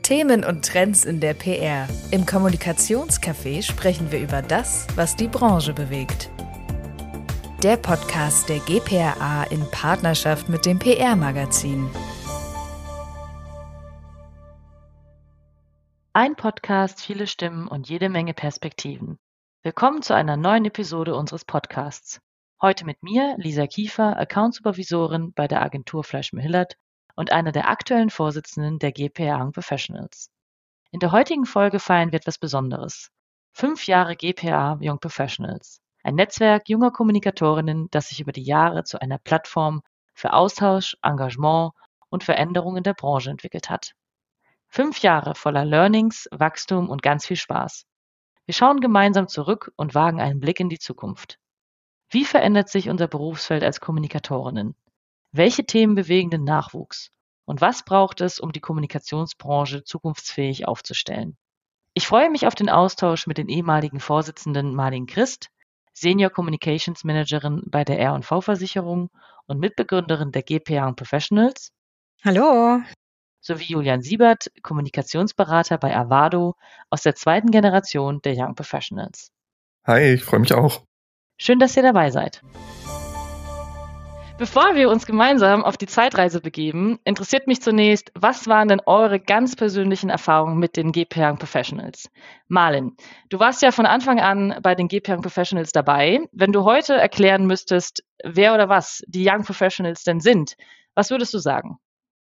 Themen und Trends in der PR. Im Kommunikationscafé sprechen wir über das, was die Branche bewegt. Der Podcast der GPRA in Partnerschaft mit dem PR-Magazin. Ein Podcast, viele Stimmen und jede Menge Perspektiven. Willkommen zu einer neuen Episode unseres Podcasts. Heute mit mir, Lisa Kiefer, Account-Supervisorin bei der Agentur Fleishman-Hillard und einer der aktuellen Vorsitzenden der GPRA Young Professionals. In der heutigen Folge feiern wir etwas Besonderes. 5 Jahre GPRA Young Professionals. Ein Netzwerk junger Kommunikatorinnen, das sich über die Jahre zu einer Plattform für Austausch, Engagement und Veränderung in der Branche entwickelt hat. 5 Jahre voller Learnings, Wachstum und ganz viel Spaß. Wir schauen gemeinsam zurück und wagen einen Blick in die Zukunft. Wie verändert sich unser Berufsfeld als Kommunikatorinnen? Welche Themen bewegen den Nachwuchs? Und was braucht es, um die Kommunikationsbranche zukunftsfähig aufzustellen? Ich freue mich auf den Austausch mit den ehemaligen Vorsitzenden Marlene Christ, Senior Communications Managerin bei der R&V-Versicherung und Mitbegründerin der GPRA Young Professionals. Hallo. Sowie Julian Siebert, Kommunikationsberater bei Avado aus der 2. Generation der Young Professionals. Hi, ich freue mich auch. Schön, dass ihr dabei seid. Bevor wir uns gemeinsam auf die Zeitreise begeben, interessiert mich zunächst, was waren denn eure ganz persönlichen Erfahrungen mit den GPRA Young Professionals? Marlene, du warst ja von Anfang an bei den GPRA Young Professionals dabei. Wenn du heute erklären müsstest, wer oder was die Young Professionals denn sind, was würdest du sagen?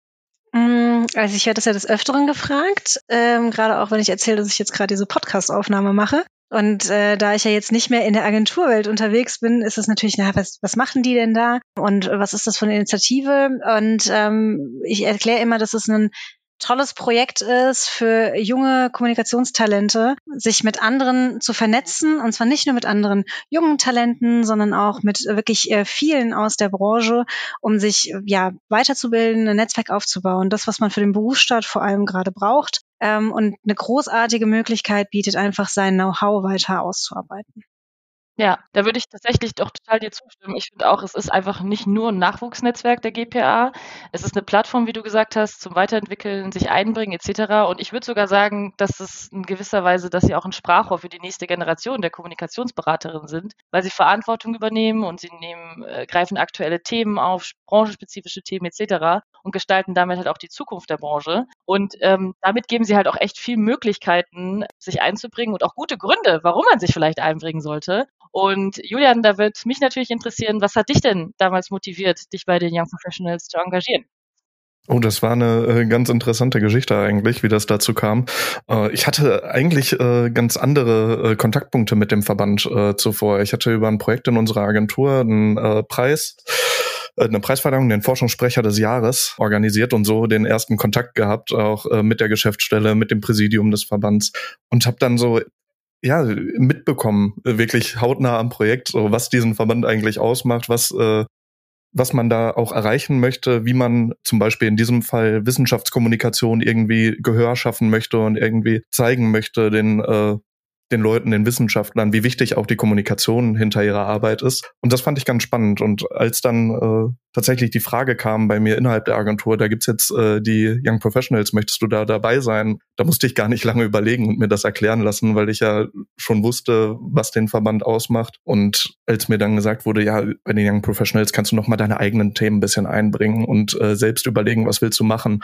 Also ich werde das ja des Öfteren gefragt, gerade auch, wenn ich erzähle, dass ich jetzt gerade diese Podcast-Aufnahme mache. Und da ich ja jetzt nicht mehr in der Agenturwelt unterwegs bin, ist es natürlich, was machen die denn da? Und was ist das für eine Initiative? Und ich erkläre immer, dass es ein tolles Projekt ist für junge Kommunikationstalente, sich mit anderen zu vernetzen, und zwar nicht nur mit anderen jungen Talenten, sondern auch mit wirklich vielen aus der Branche, um sich weiterzubilden, ein Netzwerk aufzubauen, das, was man für den Berufsstart vor allem gerade braucht, und eine großartige Möglichkeit bietet, einfach sein Know-how weiter auszuarbeiten. Ja, da würde ich tatsächlich doch total dir zustimmen. Ich finde auch, es ist einfach nicht nur ein Nachwuchsnetzwerk der GPRA. Es ist eine Plattform, wie du gesagt hast, zum Weiterentwickeln, sich einbringen etc. Und ich würde sogar sagen, dass es in gewisser Weise, dass sie auch ein Sprachrohr für die nächste Generation der Kommunikationsberaterinnen sind, weil sie Verantwortung übernehmen und sie greifen aktuelle Themen auf, branchenspezifische Themen etc. und gestalten damit halt auch die Zukunft der Branche. Und damit geben sie halt auch echt viel Möglichkeiten, sich einzubringen und auch gute Gründe, warum man sich vielleicht einbringen sollte. Und Julian, da wird mich natürlich interessieren, was hat dich denn damals motiviert, dich bei den Young Professionals zu engagieren? Oh, das war eine ganz interessante Geschichte eigentlich, wie das dazu kam. Ich hatte eigentlich ganz andere Kontaktpunkte mit dem Verband zuvor. Ich hatte über ein Projekt in unserer Agentur eine Preisverleihung, den Forschungssprecher des Jahres organisiert und so den ersten Kontakt gehabt, auch mit der Geschäftsstelle, mit dem Präsidium des Verbands und habe dann so mitbekommen, wirklich hautnah am Projekt, so was diesen Verband eigentlich ausmacht, was man da auch erreichen möchte, wie man zum Beispiel in diesem Fall Wissenschaftskommunikation irgendwie Gehör schaffen möchte und irgendwie zeigen möchte den Leuten, den Wissenschaftlern, wie wichtig auch die Kommunikation hinter ihrer Arbeit ist. Und das fand ich ganz spannend. Und als dann tatsächlich die Frage kam bei mir innerhalb der Agentur, da gibt's jetzt die Young Professionals, möchtest du da dabei sein? Da musste ich gar nicht lange überlegen und mir das erklären lassen, weil ich ja schon wusste, was den Verband ausmacht. Und als mir dann gesagt wurde, ja, bei den Young Professionals kannst du noch mal deine eigenen Themen ein bisschen einbringen und selbst überlegen, was willst du machen,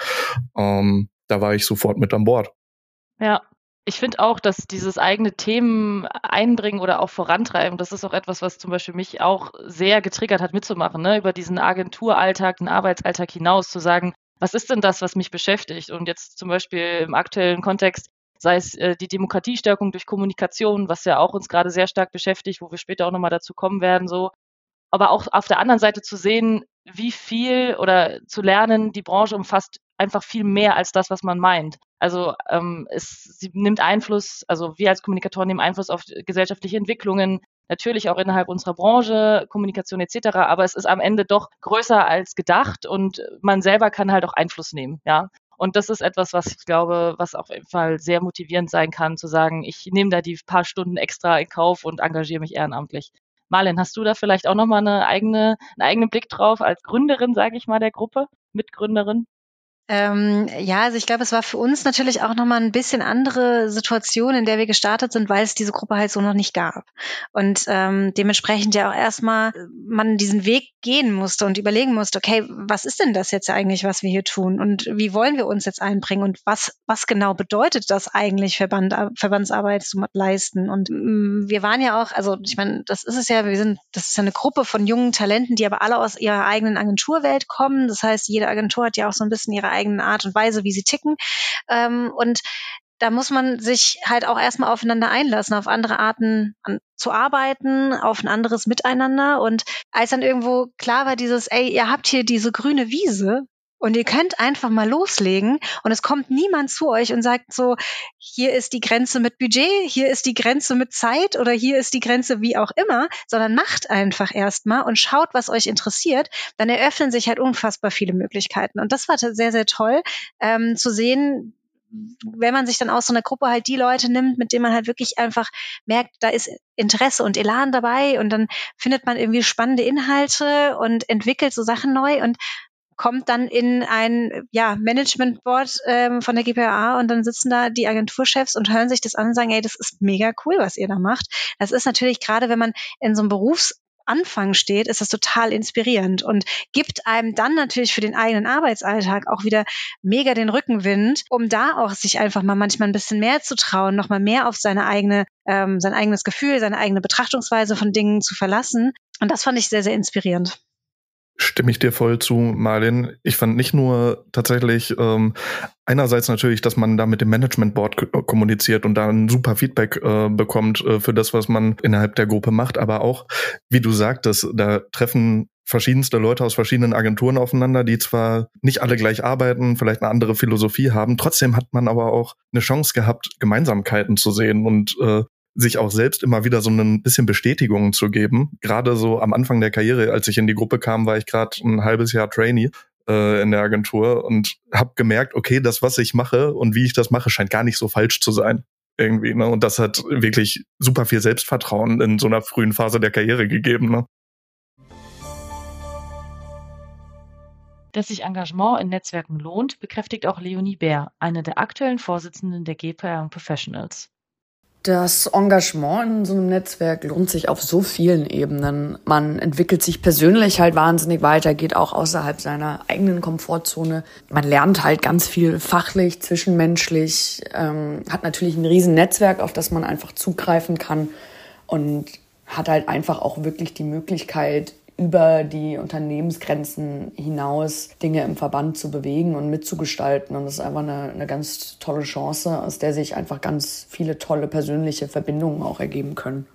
da war ich sofort mit an Bord. Ja. Ich finde auch, dass dieses eigene Themen einbringen oder auch vorantreiben, das ist auch etwas, was zum Beispiel mich auch sehr getriggert hat, mitzumachen, ne? Über diesen Agenturalltag, den Arbeitsalltag hinaus zu sagen, was ist denn das, was mich beschäftigt? Und jetzt zum Beispiel im aktuellen Kontext, sei es die Demokratiestärkung durch Kommunikation, was ja auch uns gerade sehr stark beschäftigt, wo wir später auch nochmal dazu kommen werden, so. Aber auch auf der anderen Seite zu sehen, wie viel oder zu lernen, die Branche umfasst einfach viel mehr als das, was man meint. Also sie nimmt Einfluss, also wir als Kommunikatoren nehmen Einfluss auf gesellschaftliche Entwicklungen, natürlich auch innerhalb unserer Branche, Kommunikation etc., aber es ist am Ende doch größer als gedacht und man selber kann halt auch Einfluss nehmen, ja. Und das ist etwas, was ich glaube, was auf jeden Fall sehr motivierend sein kann, zu sagen, ich nehme da die paar Stunden extra in Kauf und engagiere mich ehrenamtlich. Marlene, hast du da vielleicht auch nochmal einen eigenen Blick drauf als Gründerin, sage ich mal, der Gruppe, Mitgründerin? Also ich glaube, es war für uns natürlich auch nochmal ein bisschen andere Situation, in der wir gestartet sind, weil es diese Gruppe halt so noch nicht gab. Und dementsprechend ja auch erstmal man diesen Weg gehen musste und überlegen musste, okay, was ist denn das jetzt eigentlich, was wir hier tun? Und wie wollen wir uns jetzt einbringen? Und was genau bedeutet das eigentlich, Verbandsarbeit zu leisten? Und wir waren ja auch, also ich meine, das ist ja eine Gruppe von jungen Talenten, die aber alle aus ihrer eigenen Agenturwelt kommen. Das heißt, jede Agentur hat ja auch so ein bisschen ihre eigene Art und Weise, wie sie ticken. Und da muss man sich halt auch erstmal aufeinander einlassen, auf andere Arten zu arbeiten, auf ein anderes Miteinander. Und als dann irgendwo klar war ihr habt hier diese grüne Wiese und ihr könnt einfach mal loslegen und es kommt niemand zu euch und sagt so, hier ist die Grenze mit Budget, hier ist die Grenze mit Zeit oder hier ist die Grenze wie auch immer, sondern macht einfach erstmal und schaut, was euch interessiert. Dann eröffnen sich halt unfassbar viele Möglichkeiten. Und das war sehr, sehr toll zu sehen, wenn man sich dann aus so einer Gruppe halt die Leute nimmt, mit denen man halt wirklich einfach merkt, da ist Interesse und Elan dabei und dann findet man irgendwie spannende Inhalte und entwickelt so Sachen neu und kommt dann in ein Management Board von der GPA und dann sitzen da die Agenturchefs und hören sich das an und sagen, ey, das ist mega cool, was ihr da macht. Das ist natürlich gerade, wenn man in so einem Berufsanfang steht, ist das total inspirierend und gibt einem dann natürlich für den eigenen Arbeitsalltag auch wieder mega den Rückenwind, um da auch sich einfach mal manchmal ein bisschen mehr zu trauen, nochmal mehr auf sein eigenes Gefühl, seine eigene Betrachtungsweise von Dingen zu verlassen. Und das fand ich sehr, sehr inspirierend. Stimme ich dir voll zu, Marlin. Ich fand nicht nur tatsächlich einerseits natürlich, dass man da mit dem Management Board kommuniziert und da ein super Feedback bekommt für das, was man innerhalb der Gruppe macht, aber auch, wie du sagtest, da treffen verschiedenste Leute aus verschiedenen Agenturen aufeinander, die zwar nicht alle gleich arbeiten, vielleicht eine andere Philosophie haben, trotzdem hat man aber auch eine Chance gehabt, Gemeinsamkeiten zu sehen und sich auch selbst immer wieder so ein bisschen Bestätigungen zu geben. Gerade so am Anfang der Karriere, als ich in die Gruppe kam, war ich gerade ein halbes Jahr Trainee in der Agentur und habe gemerkt, okay, das, was ich mache und wie ich das mache, scheint gar nicht so falsch zu sein. Irgendwie, ne? Und das hat wirklich super viel Selbstvertrauen in so einer frühen Phase der Karriere gegeben, ne? Dass sich Engagement in Netzwerken lohnt, bekräftigt auch Leonie Bär, eine der aktuellen Vorsitzenden der GPA Young Professionals. Das Engagement in so einem Netzwerk lohnt sich auf so vielen Ebenen. Man entwickelt sich persönlich halt wahnsinnig weiter, geht auch außerhalb seiner eigenen Komfortzone. Man lernt halt ganz viel fachlich, zwischenmenschlich, hat natürlich ein riesen Netzwerk, auf das man einfach zugreifen kann und hat halt einfach auch wirklich die Möglichkeit, über die Unternehmensgrenzen hinaus Dinge im Verband zu bewegen und mitzugestalten. Und das ist einfach eine ganz tolle Chance, aus der sich einfach ganz viele tolle persönliche Verbindungen auch ergeben können.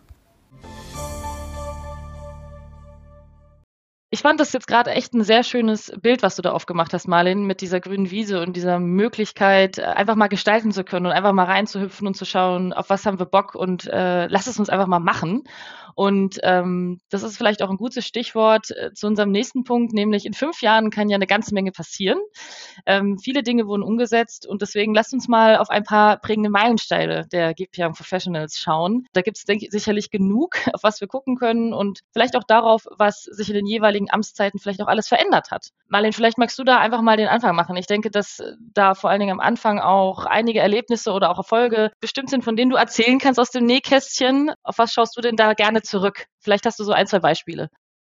Ich fand das jetzt gerade echt ein sehr schönes Bild, was du da aufgemacht hast, Marlin, mit dieser grünen Wiese und dieser Möglichkeit, einfach mal gestalten zu können und einfach mal reinzuhüpfen und zu schauen, auf was haben wir Bock und lass es uns einfach mal machen. Und das ist vielleicht auch ein gutes Stichwort zu unserem nächsten Punkt, nämlich in 5 Jahren kann ja eine ganze Menge passieren. Viele Dinge wurden umgesetzt und deswegen lasst uns mal auf ein paar prägende Meilensteine der GPA Young Professionals schauen. Da gibt es sicherlich genug, auf was wir gucken können und vielleicht auch darauf, was sich in den jeweiligen Amtszeiten vielleicht auch alles verändert hat. Marlin, vielleicht magst du da einfach mal den Anfang machen. Ich denke, dass da vor allen Dingen am Anfang auch einige Erlebnisse oder auch Erfolge bestimmt sind, von denen du erzählen kannst aus dem Nähkästchen. Auf was schaust du denn da gerne zurück? Vielleicht hast du so 1, 2 Beispiele.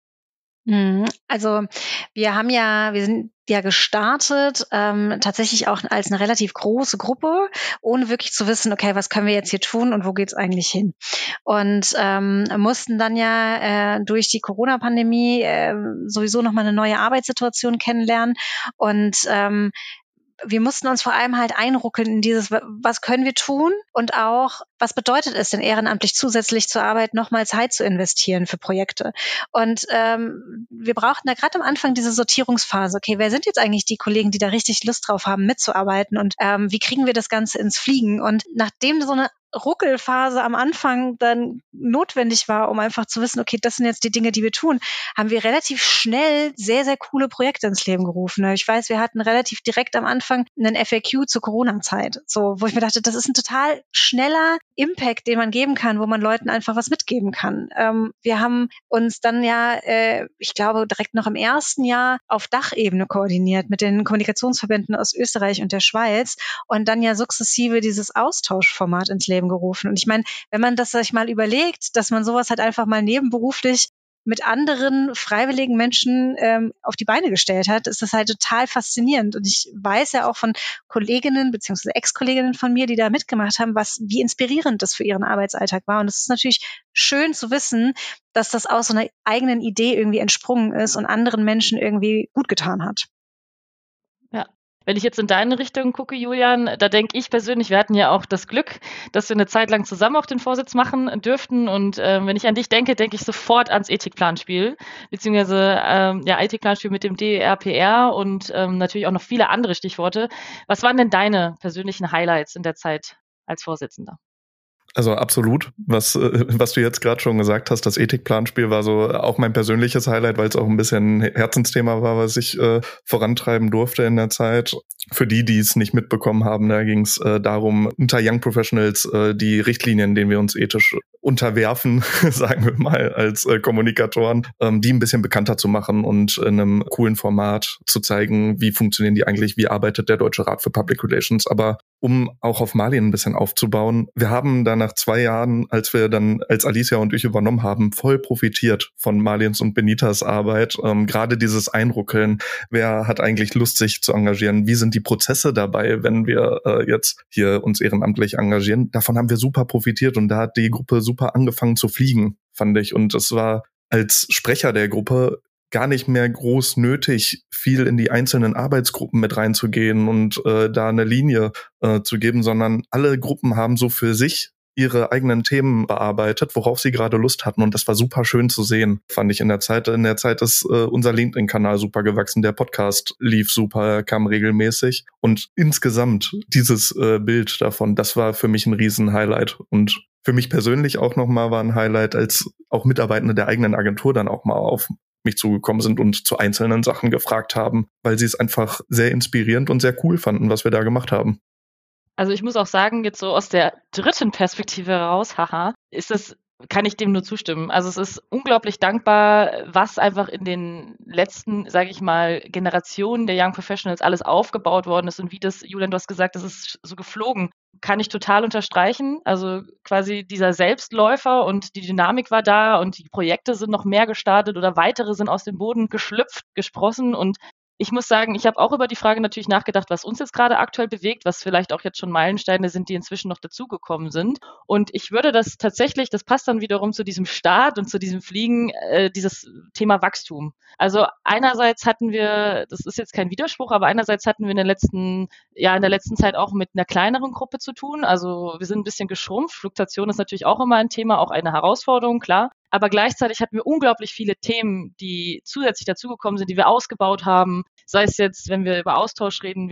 Also wir sind ja gestartet, tatsächlich auch als eine relativ große Gruppe, ohne wirklich zu wissen, okay, was können wir jetzt hier tun und wo geht's eigentlich hin? Und mussten dann ja durch die Corona-Pandemie sowieso nochmal eine neue Arbeitssituation kennenlernen und wir mussten uns vor allem halt einruckeln in dieses, was können wir tun und auch, was bedeutet es denn ehrenamtlich zusätzlich zur Arbeit nochmal Zeit zu investieren für Projekte. Und wir brauchten da gerade am Anfang diese Sortierungsphase. Okay, wer sind jetzt eigentlich die Kollegen, die da richtig Lust drauf haben, mitzuarbeiten und wie kriegen wir das Ganze ins Fliegen? Und nachdem so eine Ruckelphase am Anfang dann notwendig war, um einfach zu wissen, okay, das sind jetzt die Dinge, die wir tun, haben wir relativ schnell sehr, sehr coole Projekte ins Leben gerufen. Ich weiß, wir hatten relativ direkt am Anfang einen FAQ zur Corona-Zeit, so, wo ich mir dachte, das ist ein total schneller Impact, den man geben kann, wo man Leuten einfach was mitgeben kann. Wir haben uns dann ich glaube, direkt noch im ersten Jahr auf Dachebene koordiniert mit den Kommunikationsverbänden aus Österreich und der Schweiz und dann ja sukzessive dieses Austauschformat ins Leben gerufen. Und ich meine, wenn man das sich mal überlegt, dass man sowas halt einfach mal nebenberuflich mit anderen freiwilligen Menschen auf die Beine gestellt hat, ist das halt total faszinierend. Und ich weiß ja auch von Kolleginnen bzw. Ex-Kolleginnen von mir, die da mitgemacht haben, wie inspirierend das für ihren Arbeitsalltag war. Und es ist natürlich schön zu wissen, dass das aus so einer eigenen Idee irgendwie entsprungen ist und anderen Menschen irgendwie gut getan hat. Ja. Wenn ich jetzt in deine Richtung gucke, Julian, da denke ich persönlich, wir hatten ja auch das Glück, dass wir eine Zeit lang zusammen auch den Vorsitz machen dürften. Und wenn ich an dich denke, denke ich sofort ans Ethikplanspiel, beziehungsweise Ethikplanspiel mit dem DERPR und natürlich auch noch viele andere Stichworte. Was waren denn deine persönlichen Highlights in der Zeit als Vorsitzender? Also absolut, was du jetzt gerade schon gesagt hast, das Ethikplanspiel war so auch mein persönliches Highlight, weil es auch ein bisschen Herzensthema war, was ich vorantreiben durfte in der Zeit. Für die es nicht mitbekommen haben, da ging es darum, unter Young Professionals die Richtlinien, denen wir uns ethisch unterwerfen, sagen wir mal, als Kommunikatoren, die ein bisschen bekannter zu machen und in einem coolen Format zu zeigen, wie funktionieren die eigentlich, wie arbeitet der Deutsche Rat für Public Relations. Aber um auch auf Marlien ein bisschen aufzubauen, wir haben dann nach 2 Jahren, als Alicia und ich übernommen haben, voll profitiert von Marliens und Benitas Arbeit. Gerade dieses Einruckeln, wer hat eigentlich Lust, sich zu engagieren, wie sind die Prozesse dabei, wenn wir jetzt hier uns ehrenamtlich engagieren. Davon haben wir super profitiert und da hat die Gruppe super angefangen zu fliegen, fand ich. Und es war als Sprecher der Gruppe gar nicht mehr groß nötig, viel in die einzelnen Arbeitsgruppen mit reinzugehen und da eine Linie zu geben, sondern alle Gruppen haben so für sich ihre eigenen Themen bearbeitet, worauf sie gerade Lust hatten. Und das war super schön zu sehen, fand ich in der Zeit. In der Zeit ist unser LinkedIn-Kanal super gewachsen. Der Podcast lief super, kam regelmäßig. Und insgesamt dieses Bild davon, das war für mich ein Riesen-Highlight. Und für mich persönlich auch nochmal war ein Highlight, als auch Mitarbeitende der eigenen Agentur dann auch mal auf mich zugekommen sind und zu einzelnen Sachen gefragt haben, weil sie es einfach sehr inspirierend und sehr cool fanden, was wir da gemacht haben. Also ich muss auch sagen, jetzt so aus der dritten Perspektive heraus, kann ich dem nur zustimmen. Also es ist unglaublich dankbar, was einfach in den letzten, sage ich mal, Generationen der Young Professionals alles aufgebaut worden ist und wie das, Julian, du hast gesagt, das ist so geflogen. Kann ich total unterstreichen. Also quasi dieser Selbstläufer und die Dynamik war da und die Projekte sind noch mehr gestartet oder weitere sind aus dem Boden geschlüpft, gesprossen und ich muss sagen, ich habe auch über die Frage natürlich nachgedacht, was uns jetzt gerade aktuell bewegt, was vielleicht auch jetzt schon Meilensteine sind, die inzwischen noch dazugekommen sind. Und ich würde das tatsächlich, das passt dann wiederum zu diesem Start und zu diesem Fliegen, dieses Thema Wachstum. Also einerseits hatten wir, das ist jetzt kein Widerspruch, aber einerseits hatten wir in der letzten Zeit auch mit einer kleineren Gruppe zu tun. Also wir sind ein bisschen geschrumpft. Fluktuation ist natürlich auch immer ein Thema, auch eine Herausforderung, klar. Aber gleichzeitig hatten wir unglaublich viele Themen, die zusätzlich dazugekommen sind, die wir ausgebaut haben. Sei es jetzt, wenn wir über Austausch reden,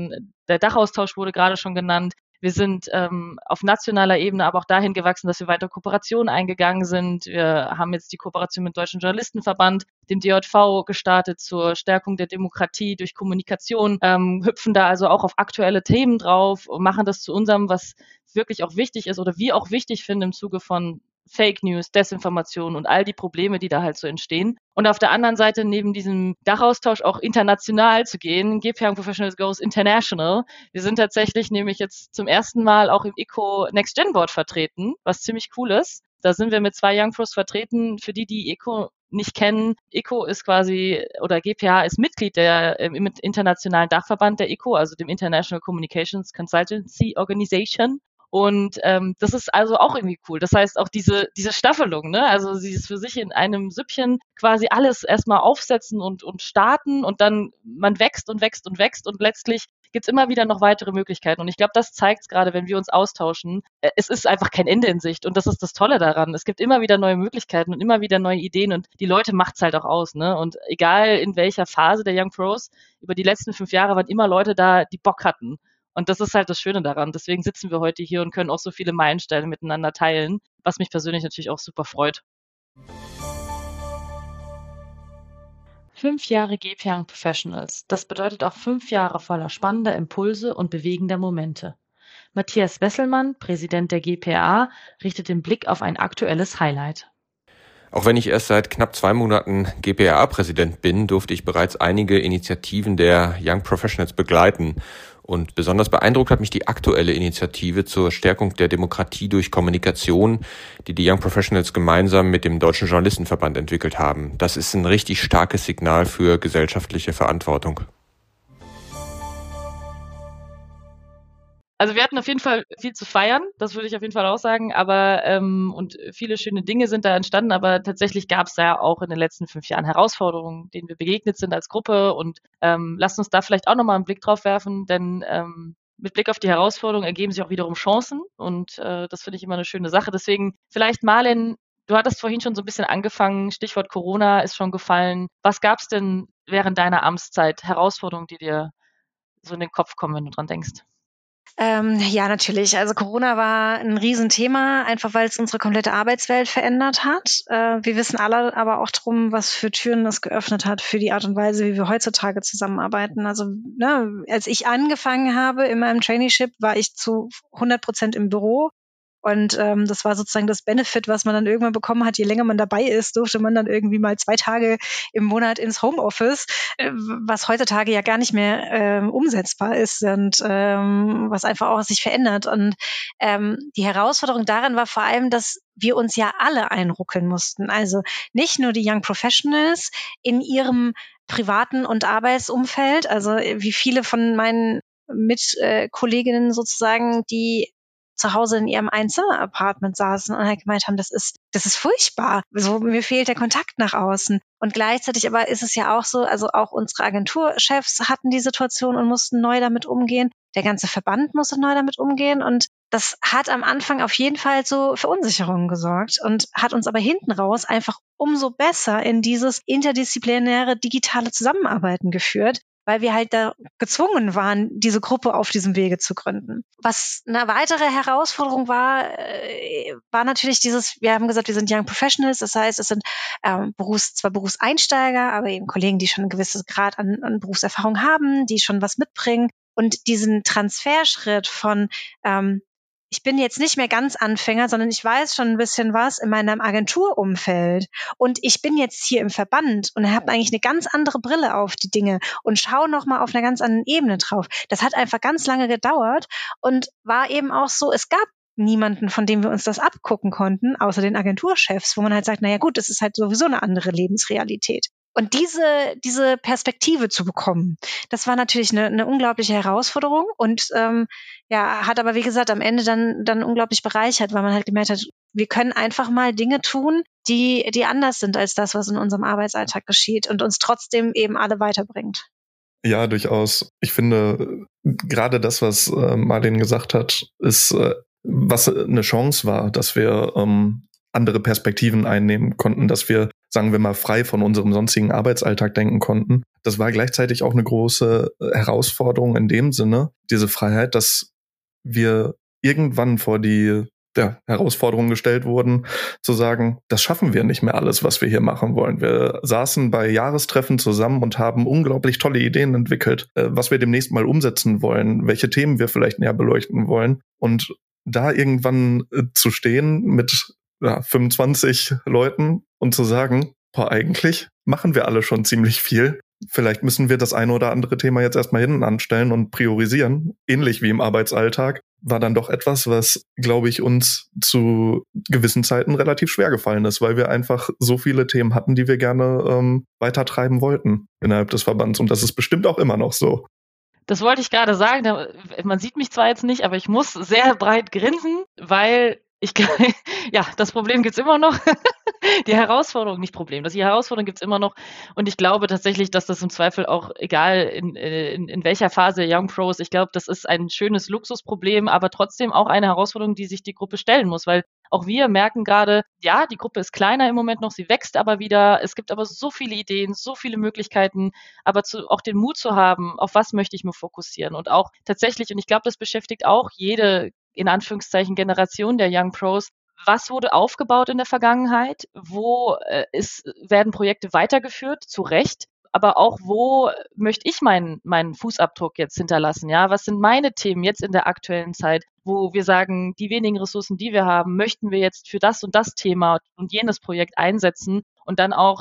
der Dachaustausch wurde gerade schon genannt. Wir sind auf nationaler Ebene aber auch dahin gewachsen, dass wir weiter Kooperationen eingegangen sind. Wir haben jetzt die Kooperation mit dem Deutschen Journalistenverband, dem DJV, gestartet zur Stärkung der Demokratie durch Kommunikation, hüpfen da also auch auf aktuelle Themen drauf und machen das zu unserem, was wirklich auch wichtig ist oder wir auch wichtig finden im Zuge von Fake News, Desinformation und all die Probleme, die da halt so entstehen. Und auf der anderen Seite neben diesem Dachaustausch auch international zu gehen, GPR Professionals Goes International. Wir sind tatsächlich nämlich jetzt zum ersten Mal auch im ICO Next Gen Board vertreten, was ziemlich cool ist. Da sind wir mit 2 Young Pros vertreten. Für die ICO nicht kennen, ICO ist quasi, oder GPH ist Mitglied im internationalen Dachverband der ICO, also dem International Communications Consultancy Organization. Und das ist also auch irgendwie cool. Das heißt auch diese Staffelung, ne? Also dieses für sich in einem Süppchen quasi alles erstmal aufsetzen und starten und dann man wächst und wächst und wächst und letztlich gibt's immer wieder noch weitere Möglichkeiten. Und ich glaube, das zeigt's gerade, wenn wir uns austauschen. Es ist einfach kein Ende in Sicht. Und das ist das Tolle daran. Es gibt immer wieder neue Möglichkeiten und immer wieder neue Ideen. Und die Leute macht's halt auch aus, ne? Und egal in welcher Phase der Young Pros, über die letzten 5 Jahre waren immer Leute da, die Bock hatten. Und das ist halt das Schöne daran. Deswegen sitzen wir heute hier und können auch so viele Meilensteine miteinander teilen, was mich persönlich natürlich auch super freut. 5 Jahre GP Young Professionals. Das bedeutet auch 5 Jahre voller spannender Impulse und bewegender Momente. Matthias Wesselmann, Präsident der GPA, richtet den Blick auf ein aktuelles Highlight. Auch wenn ich erst seit knapp 2 Monaten GPA-Präsident bin, durfte ich bereits einige Initiativen der Young Professionals begleiten. Und besonders beeindruckt hat mich die aktuelle Initiative zur Stärkung der Demokratie durch Kommunikation, die Young Professionals gemeinsam mit dem Deutschen Journalistenverband entwickelt haben. Das ist ein richtig starkes Signal für gesellschaftliche Verantwortung. Also wir hatten auf jeden Fall viel zu feiern, das würde ich auf jeden Fall auch sagen, aber und viele schöne Dinge sind da entstanden, aber tatsächlich gab es ja auch in den letzten 5 Jahren Herausforderungen, denen wir begegnet sind als Gruppe und lasst uns da vielleicht auch nochmal einen Blick drauf werfen, denn mit Blick auf die Herausforderungen ergeben sich auch wiederum Chancen und das finde ich immer eine schöne Sache. Deswegen vielleicht Marlen, du hattest vorhin schon so ein bisschen angefangen, Stichwort Corona ist schon gefallen. Was gab es denn während deiner Amtszeit, Herausforderungen, die dir so in den Kopf kommen, wenn du dran denkst? Ja, natürlich. Also Corona war ein Riesenthema, einfach weil es unsere komplette Arbeitswelt verändert hat. Wir wissen alle aber auch drum, was für Türen das geöffnet hat für die Art und Weise, wie wir heutzutage zusammenarbeiten. Also als ich angefangen habe in meinem Traineeship, war ich zu 100% im Büro. Und das war sozusagen das Benefit, was man dann irgendwann bekommen hat. Je länger man dabei ist, durfte man dann irgendwie mal 2 Tage im Monat ins Homeoffice, was heutzutage ja gar nicht mehr umsetzbar ist und was einfach auch sich verändert. Und die Herausforderung darin war vor allem, dass wir uns ja alle einruckeln mussten. Also nicht nur die Young Professionals in ihrem privaten und Arbeitsumfeld, also wie viele von meinen Mitkolleginnen sozusagen, die zu Hause in ihrem Einzimmer-Apartment saßen und halt gemeint haben, das ist furchtbar. So, mir fehlt der Kontakt nach außen. Und gleichzeitig aber ist es ja auch so, also auch unsere Agenturchefs hatten die Situation und mussten neu damit umgehen. Der ganze Verband musste neu damit umgehen und das hat am Anfang auf jeden Fall so für Verunsicherungen gesorgt und hat uns aber hinten raus einfach umso besser in dieses interdisziplinäre digitale Zusammenarbeiten geführt, weil wir halt da gezwungen waren, diese Gruppe auf diesem Wege zu gründen. Was eine weitere Herausforderung war natürlich wir haben gesagt, wir sind Young Professionals, das heißt, es sind zwar Berufseinsteiger, aber eben Kollegen, die schon ein gewisses Grad an Berufserfahrung haben, die schon was mitbringen und diesen Transferschritt von ich bin jetzt nicht mehr ganz Anfänger, sondern ich weiß schon ein bisschen was in meinem Agenturumfeld und ich bin jetzt hier im Verband und habe eigentlich eine ganz andere Brille auf die Dinge und schaue nochmal auf einer ganz anderen Ebene drauf. Das hat einfach ganz lange gedauert und war eben auch so, es gab niemanden, von dem wir uns das abgucken konnten, außer den Agenturchefs, wo man halt sagt, naja gut, das ist halt sowieso eine andere Lebensrealität. Und diese Perspektive zu bekommen, das war natürlich eine unglaubliche Herausforderung und hat aber, wie gesagt, am Ende dann unglaublich bereichert, weil man halt gemerkt hat, wir können einfach mal Dinge tun, die anders sind als das, was in unserem Arbeitsalltag geschieht und uns trotzdem eben alle weiterbringt. Ja, durchaus. Ich finde, gerade das, was Marlen gesagt hat, ist, was eine Chance war, dass wir andere Perspektiven einnehmen konnten, dass wir, sagen wir mal, frei von unserem sonstigen Arbeitsalltag denken konnten. Das war gleichzeitig auch eine große Herausforderung in dem Sinne, diese Freiheit, dass wir irgendwann vor die Herausforderung gestellt wurden, zu sagen, das schaffen wir nicht mehr alles, was wir hier machen wollen. Wir saßen bei Jahrestreffen zusammen und haben unglaublich tolle Ideen entwickelt, was wir demnächst mal umsetzen wollen, welche Themen wir vielleicht näher beleuchten wollen. Und da irgendwann zu stehen mit 25 Leuten und zu sagen, eigentlich machen wir alle schon ziemlich viel. Vielleicht müssen wir das eine oder andere Thema jetzt erstmal hinten anstellen und priorisieren, ähnlich wie im Arbeitsalltag, war dann doch etwas, was, glaube ich, uns zu gewissen Zeiten relativ schwer gefallen ist, weil wir einfach so viele Themen hatten, die wir gerne weitertreiben wollten innerhalb des Verbands. Und das ist bestimmt auch immer noch so. Das wollte ich gerade sagen. Man sieht mich zwar jetzt nicht, aber ich muss sehr breit grinsen, weil das Problem gibt's immer noch. Die Herausforderung, nicht Problem, die Herausforderung gibt's immer noch. Und ich glaube tatsächlich, dass das im Zweifel auch, egal in welcher Phase Young Pros, ich glaube, das ist ein schönes Luxusproblem, aber trotzdem auch eine Herausforderung, die sich die Gruppe stellen muss, weil auch wir merken gerade, ja, die Gruppe ist kleiner im Moment noch, sie wächst aber wieder. Es gibt aber so viele Ideen, so viele Möglichkeiten, aber auch den Mut zu haben, auf was möchte ich mir fokussieren und auch tatsächlich, und ich glaube, das beschäftigt auch jede, in Anführungszeichen, Generation der Young Pros. Was wurde aufgebaut in der Vergangenheit? Wo werden Projekte weitergeführt? Zu Recht. Aber auch, wo möchte ich meinen Fußabdruck jetzt hinterlassen? Ja, was sind meine Themen jetzt in der aktuellen Zeit, wo wir sagen, die wenigen Ressourcen, die wir haben, möchten wir jetzt für das und das Thema und jenes Projekt einsetzen und dann auch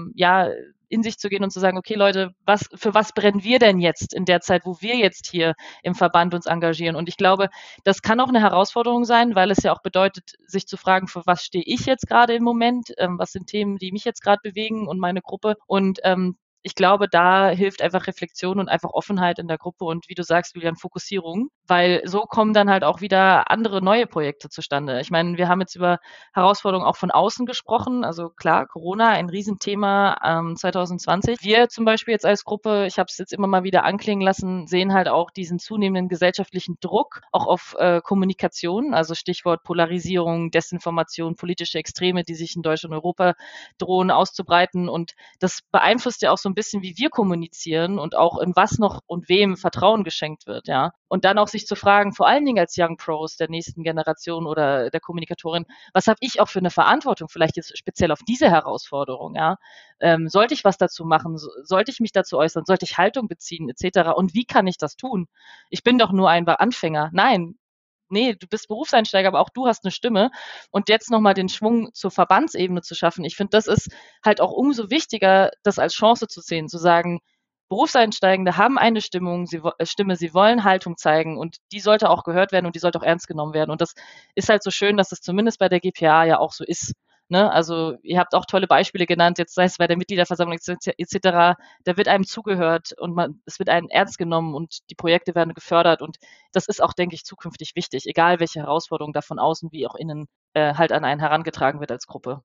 in sich zu gehen und zu sagen, okay Leute, für was brennen wir denn jetzt in der Zeit, wo wir jetzt hier im Verband uns engagieren? Und ich glaube, das kann auch eine Herausforderung sein, weil es ja auch bedeutet, sich zu fragen, für was stehe ich jetzt gerade im Moment? Was sind Themen, die mich jetzt gerade bewegen und meine Gruppe? Und ich glaube, da hilft einfach Reflexion und einfach Offenheit in der Gruppe und wie du sagst, Julian, Fokussierung, weil so kommen dann halt auch wieder andere neue Projekte zustande. Ich meine, wir haben jetzt über Herausforderungen auch von außen gesprochen. Also klar, Corona, ein Riesenthema 2020. Wir zum Beispiel jetzt als Gruppe, ich habe es jetzt immer mal wieder anklingen lassen, sehen halt auch diesen zunehmenden gesellschaftlichen Druck auch auf Kommunikation, also Stichwort Polarisierung, Desinformation, politische Extreme, die sich in Deutschland und Europa drohen auszubreiten. Und das beeinflusst ja auch so ein bisschen, wie wir kommunizieren und auch in was noch und wem Vertrauen geschenkt wird, ja. Und dann auch sich zu fragen, vor allen Dingen als Young Pros der nächsten Generation oder der Kommunikatorin, was habe ich auch für eine Verantwortung, vielleicht jetzt speziell auf diese Herausforderung, ja. Sollte ich was dazu machen? Sollte ich mich dazu äußern? Sollte ich Haltung beziehen, etc.? Und wie kann ich das tun? Ich bin doch nur ein Anfänger. Nein, nee, du bist Berufseinsteiger, aber auch du hast eine Stimme. Und jetzt nochmal den Schwung zur Verbandsebene zu schaffen, ich finde, das ist halt auch umso wichtiger, das als Chance zu sehen, zu sagen, Berufseinsteigende haben eine Stimme, sie wollen Haltung zeigen und die sollte auch gehört werden und die sollte auch ernst genommen werden. Und das ist halt so schön, dass es zumindest bei der GPA ja auch so ist. Ne? Also ihr habt auch tolle Beispiele genannt, jetzt sei es bei der Mitgliederversammlung etc., da wird einem zugehört und es wird einem ernst genommen und die Projekte werden gefördert und das ist auch, denke ich, zukünftig wichtig, egal welche Herausforderungen da von außen wie auch innen halt an einen herangetragen wird als Gruppe.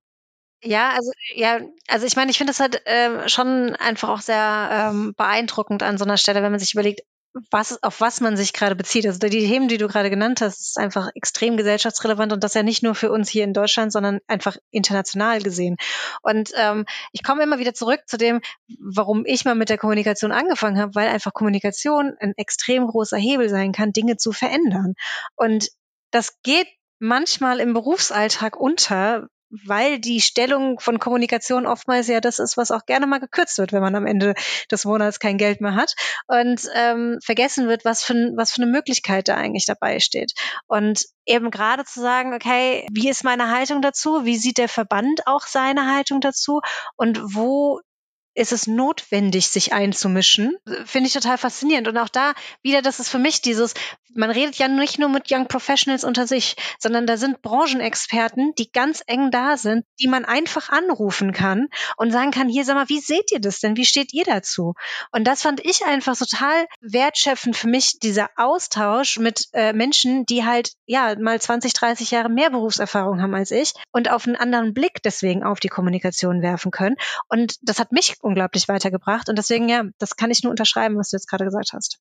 Also ich meine, ich finde es halt schon einfach auch sehr beeindruckend an so einer Stelle, wenn man sich überlegt, auf was man sich gerade bezieht. Also die Themen, die du gerade genannt hast, ist einfach extrem gesellschaftsrelevant und das ja nicht nur für uns hier in Deutschland, sondern einfach international gesehen. Und ich komme immer wieder zurück zu dem, warum ich mal mit der Kommunikation angefangen habe, weil einfach Kommunikation ein extrem großer Hebel sein kann, Dinge zu verändern. Und das geht manchmal im Berufsalltag unter, weil die Stellung von Kommunikation oftmals ja das ist, was auch gerne mal gekürzt wird, wenn man am Ende des Monats kein Geld mehr hat und vergessen wird, was für eine Möglichkeit da eigentlich dabei steht. Und eben gerade zu sagen, okay, wie ist meine Haltung dazu? Wie sieht der Verband auch seine Haltung dazu? Und wo ist es notwendig, sich einzumischen? Finde ich total faszinierend. Und auch da wieder, das ist für mich man redet ja nicht nur mit Young Professionals unter sich, sondern da sind Branchenexperten, die ganz eng da sind, die man einfach anrufen kann und sagen kann, hier, sag mal, wie seht ihr das denn? Wie steht ihr dazu? Und das fand ich einfach total wertschöpfend für mich, dieser Austausch mit Menschen, die halt, ja, mal 20, 30 Jahre mehr Berufserfahrung haben als ich und auf einen anderen Blick deswegen auf die Kommunikation werfen können. Und das hat mich unglaublich weitergebracht. Und deswegen, ja, das kann ich nur unterschreiben, was du jetzt gerade gesagt hast.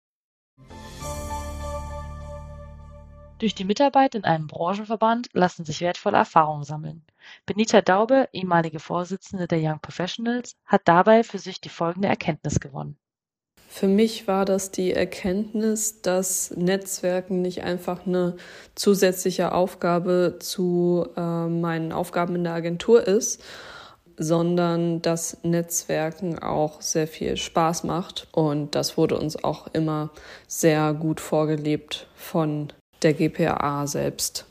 Durch die Mitarbeit in einem Branchenverband lassen sich wertvolle Erfahrungen sammeln. Benita Daube, ehemalige Vorsitzende der Young Professionals, hat dabei für sich die folgende Erkenntnis gewonnen. Für mich war das die Erkenntnis, dass Netzwerken nicht einfach eine zusätzliche Aufgabe zu meinen Aufgaben in der Agentur ist, sondern dass Netzwerken auch sehr viel Spaß macht. Und das wurde uns auch immer sehr gut vorgelebt von der GPA selbst.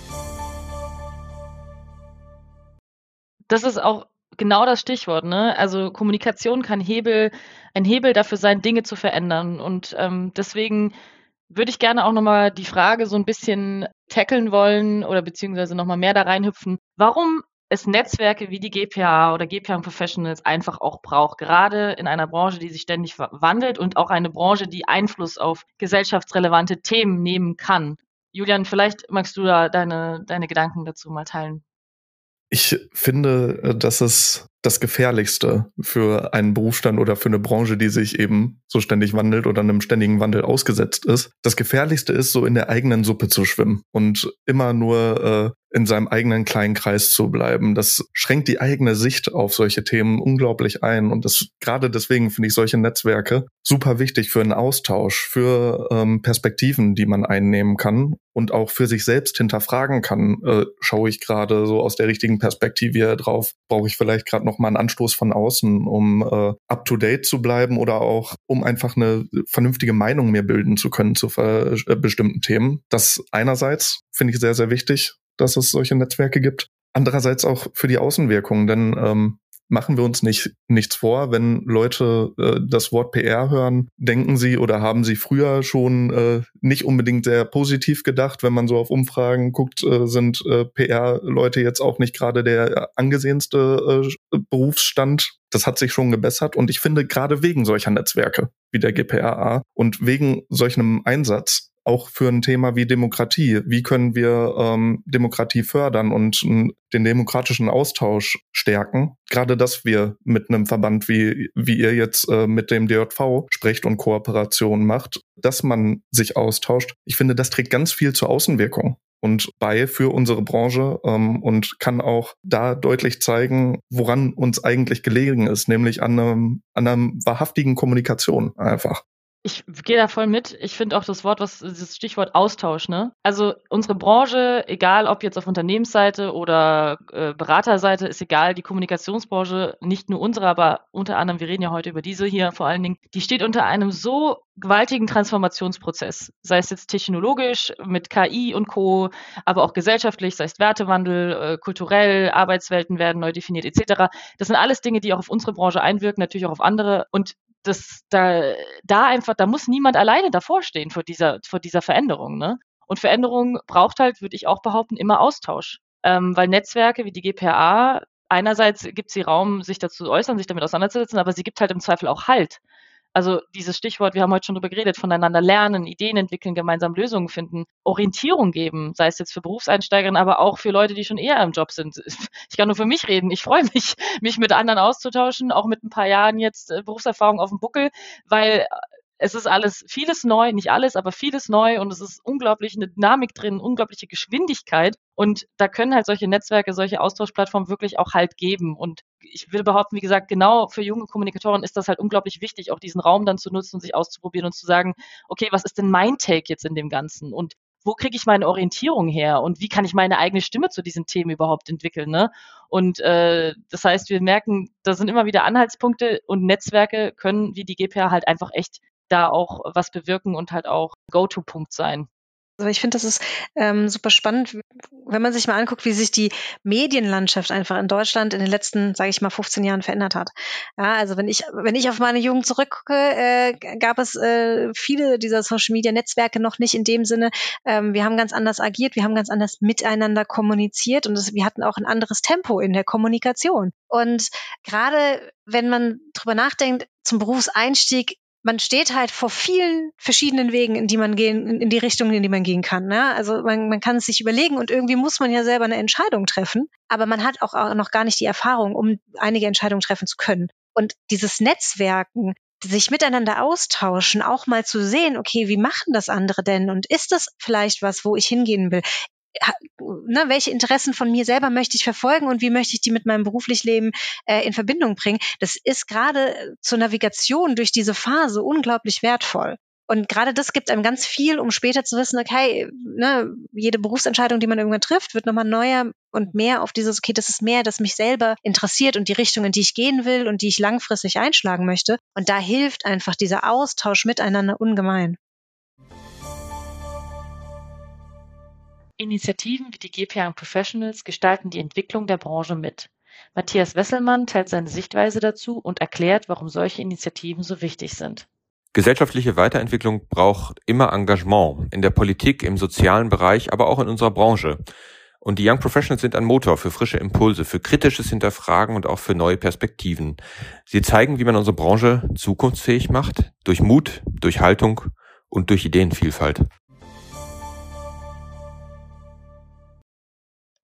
Das ist auch genau das Stichwort, ne? Also Kommunikation kann ein Hebel dafür sein, Dinge zu verändern. Und deswegen würde ich gerne auch nochmal die Frage so ein bisschen tackeln wollen oder beziehungsweise nochmal mehr da reinhüpfen. Warum es Netzwerke wie die GPA oder GPA Professionals einfach auch braucht, gerade in einer Branche, die sich ständig wandelt und auch eine Branche, die Einfluss auf gesellschaftsrelevante Themen nehmen kann. Julian, vielleicht magst du da deine Gedanken dazu mal teilen. Ich finde, dass es das Gefährlichste für einen Berufsstand oder für eine Branche, die sich eben so ständig wandelt oder einem ständigen Wandel ausgesetzt ist. Das Gefährlichste ist, so in der eigenen Suppe zu schwimmen und immer nur in seinem eigenen kleinen Kreis zu bleiben. Das schränkt die eigene Sicht auf solche Themen unglaublich ein. Und das gerade deswegen finde ich solche Netzwerke super wichtig für einen Austausch, für Perspektiven, die man einnehmen kann und auch für sich selbst hinterfragen kann. Schaue ich gerade so aus der richtigen Perspektive hier drauf? Brauche ich vielleicht gerade noch mal einen Anstoß von außen, um up-to-date zu bleiben oder auch um einfach eine vernünftige Meinung mir bilden zu können zu bestimmten Themen? Das einerseits finde ich sehr, sehr wichtig, dass es solche Netzwerke gibt. Andererseits auch für die Außenwirkung, denn machen wir uns nichts vor, wenn Leute das Wort PR hören, denken sie oder haben sie früher schon nicht unbedingt sehr positiv gedacht. Wenn man so auf Umfragen guckt, sind PR-Leute jetzt auch nicht gerade der angesehenste Berufsstand. Das hat sich schon gebessert und ich finde gerade wegen solcher Netzwerke wie der GPRA und wegen solchem Einsatz auch für ein Thema wie Demokratie. Wie können wir Demokratie fördern und den demokratischen Austausch stärken? Gerade, dass wir mit einem Verband wie ihr jetzt mit dem DJV sprecht und Kooperation macht, dass man sich austauscht. Ich finde, das trägt ganz viel zur Außenwirkung und bei für unsere Branche und kann auch da deutlich zeigen, woran uns eigentlich gelegen ist, nämlich an einer wahrhaftigen Kommunikation einfach. Ich gehe da voll mit. Ich finde auch das Stichwort Austausch, ne? Also unsere Branche, egal ob jetzt auf Unternehmensseite oder Beraterseite, ist egal, die Kommunikationsbranche, nicht nur unsere, aber unter anderem, wir reden ja heute über diese hier vor allen Dingen, die steht unter einem so gewaltigen Transformationsprozess, sei es jetzt technologisch mit KI und Co., aber auch gesellschaftlich, sei es Wertewandel, kulturell, Arbeitswelten werden neu definiert etc. Das sind alles Dinge, die auch auf unsere Branche einwirken, natürlich auch auf andere und da muss niemand alleine davor stehen vor dieser Veränderung, ne? Und Veränderung braucht halt, würde ich auch behaupten, immer Austausch. Weil Netzwerke wie die GPRA, einerseits gibt sie Raum, sich dazu zu äußern, sich damit auseinanderzusetzen, aber sie gibt halt im Zweifel auch Halt. Also dieses Stichwort, wir haben heute schon drüber geredet, voneinander lernen, Ideen entwickeln, gemeinsam Lösungen finden, Orientierung geben, sei es jetzt für Berufseinsteigerinnen, aber auch für Leute, die schon eher im Job sind. Ich kann nur für mich reden. Ich freue mich, mich mit anderen auszutauschen, auch mit ein paar Jahren jetzt Berufserfahrung auf dem Buckel, weil es ist vieles neu, nicht alles, aber vieles neu und es ist unglaublich eine Dynamik drin, unglaubliche Geschwindigkeit und da können halt solche Netzwerke, solche Austauschplattformen wirklich auch Halt geben und ich will behaupten, wie gesagt, genau für junge Kommunikatoren ist das halt unglaublich wichtig, auch diesen Raum dann zu nutzen und sich auszuprobieren und zu sagen, okay, was ist denn mein Take jetzt in dem Ganzen und wo kriege ich meine Orientierung her und wie kann ich meine eigene Stimme zu diesen Themen überhaupt entwickeln, ne? Und das heißt, wir merken, da sind immer wieder Anhaltspunkte und Netzwerke können wie die GPA halt einfach echt da auch was bewirken und halt auch Go-To-Punkt sein. Also ich finde, das ist super spannend, wenn man sich mal anguckt, wie sich die Medienlandschaft einfach in Deutschland in den letzten, sage ich mal, 15 Jahren verändert hat. Ja, also wenn ich auf meine Jugend zurückgucke, gab es viele dieser Social-Media-Netzwerke noch nicht in dem Sinne. Wir haben ganz anders agiert, wir haben ganz anders miteinander kommuniziert und wir hatten auch ein anderes Tempo in der Kommunikation. Und gerade wenn man drüber nachdenkt, zum Berufseinstieg, man steht halt vor vielen verschiedenen Wegen, in die Richtungen, in die man gehen kann. Ne? Also man kann es sich überlegen und irgendwie muss man ja selber eine Entscheidung treffen, aber man hat auch noch gar nicht die Erfahrung, um einige Entscheidungen treffen zu können. Und dieses Netzwerken, sich miteinander austauschen, auch mal zu sehen, okay, wie machen das andere denn? Und ist das vielleicht was, wo ich hingehen will? Welche Interessen von mir selber möchte ich verfolgen und wie möchte ich die mit meinem beruflichen Leben in Verbindung bringen? Das ist gerade zur Navigation durch diese Phase unglaublich wertvoll. Und gerade das gibt einem ganz viel, um später zu wissen, okay, jede Berufsentscheidung, die man irgendwann trifft, wird nochmal neuer und mehr auf dieses, okay, das ist mehr, das mich selber interessiert und die Richtung, in die ich gehen will und die ich langfristig einschlagen möchte. Und da hilft einfach dieser Austausch miteinander ungemein. Initiativen wie die GPA Professionals gestalten die Entwicklung der Branche mit. Matthias Wesselmann teilt seine Sichtweise dazu und erklärt, warum solche Initiativen so wichtig sind. Gesellschaftliche Weiterentwicklung braucht immer Engagement in der Politik, im sozialen Bereich, aber auch in unserer Branche. Und die Young Professionals sind ein Motor für frische Impulse, für kritisches Hinterfragen und auch für neue Perspektiven. Sie zeigen, wie man unsere Branche zukunftsfähig macht, durch Mut, durch Haltung und durch Ideenvielfalt.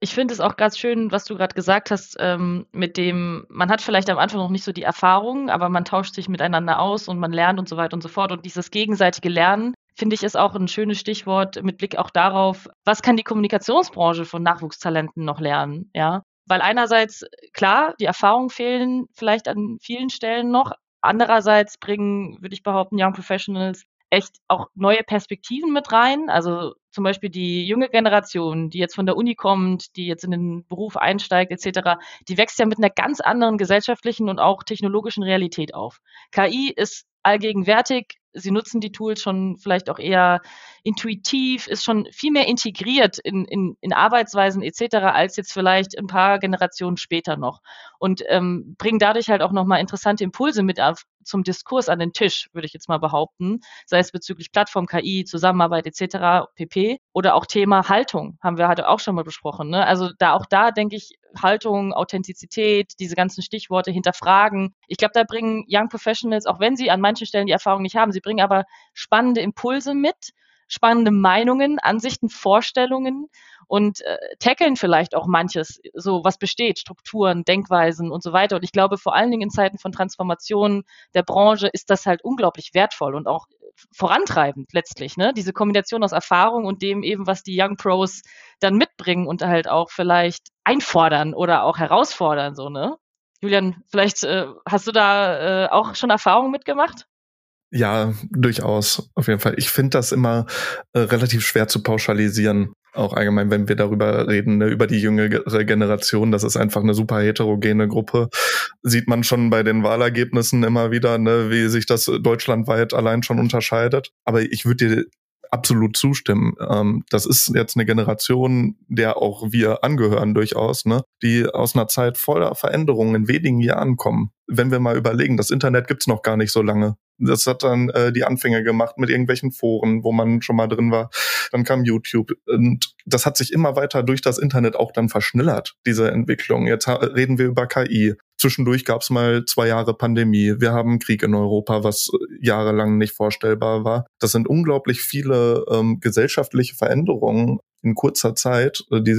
Ich finde es auch ganz schön, was du gerade gesagt hast, mit dem, man hat vielleicht am Anfang noch nicht so die Erfahrung, aber man tauscht sich miteinander aus und man lernt und so weiter und so fort. Und dieses gegenseitige Lernen, finde ich, ist auch ein schönes Stichwort mit Blick auch darauf, was kann die Kommunikationsbranche von Nachwuchstalenten noch lernen, ja? Weil einerseits, klar, die Erfahrungen fehlen vielleicht an vielen Stellen noch. Andererseits bringen, würde ich behaupten, Young Professionals echt auch neue Perspektiven mit rein. Also zum Beispiel die junge Generation, die jetzt von der Uni kommt, die jetzt in den Beruf einsteigt etc., die wächst ja mit einer ganz anderen gesellschaftlichen und auch technologischen Realität auf. KI ist allgegenwärtig. Sie nutzen die Tools schon vielleicht auch eher intuitiv, ist schon viel mehr integriert in Arbeitsweisen etc., als jetzt vielleicht ein paar Generationen später noch. Und bringen dadurch halt auch nochmal interessante Impulse mit zum Diskurs an den Tisch, würde ich jetzt mal behaupten, sei es bezüglich Plattform, KI, Zusammenarbeit etc. pp. Oder auch Thema Haltung, haben wir heute auch schon mal besprochen. Ne? Also auch da denke ich, Haltung, Authentizität, diese ganzen Stichworte hinterfragen. Ich glaube, da bringen Young Professionals, auch wenn sie an manchen Stellen die Erfahrung nicht haben, sie bringen aber spannende Impulse mit, spannende Meinungen, Ansichten, Vorstellungen und tackeln vielleicht auch manches, so was besteht, Strukturen, Denkweisen und so weiter. Und ich glaube, vor allen Dingen in Zeiten von Transformation der Branche ist das halt unglaublich wertvoll und auch vorantreibend letztlich, ne? Diese Kombination aus Erfahrung und dem eben, was die Young Pros dann mitbringen und halt auch vielleicht einfordern oder auch herausfordern, so, ne? Julian, vielleicht hast du da auch schon Erfahrungen mitgemacht? Ja, durchaus, auf jeden Fall. Ich finde das immer relativ schwer zu pauschalisieren. Auch allgemein, wenn wir darüber reden, ne, über die jüngere Generation, das ist einfach eine super heterogene Gruppe. Sieht man schon bei den Wahlergebnissen immer wieder, ne, wie sich das deutschlandweit allein schon unterscheidet. Aber ich würde dir absolut zustimmen. Das ist jetzt eine Generation, der auch wir angehören durchaus, ne, die aus einer Zeit voller Veränderungen in wenigen Jahren kommen. Wenn wir mal überlegen, das Internet gibt's noch gar nicht so lange. Das hat dann die Anfänge gemacht mit irgendwelchen Foren, wo man schon mal drin war. Dann kam YouTube und das hat sich immer weiter durch das Internet auch dann verschnellert, diese Entwicklung. Jetzt reden wir über KI. Zwischendurch gab es mal 2 Jahre Pandemie. Wir haben Krieg in Europa, was jahrelang nicht vorstellbar war. Das sind unglaublich viele gesellschaftliche Veränderungen in kurzer Zeit,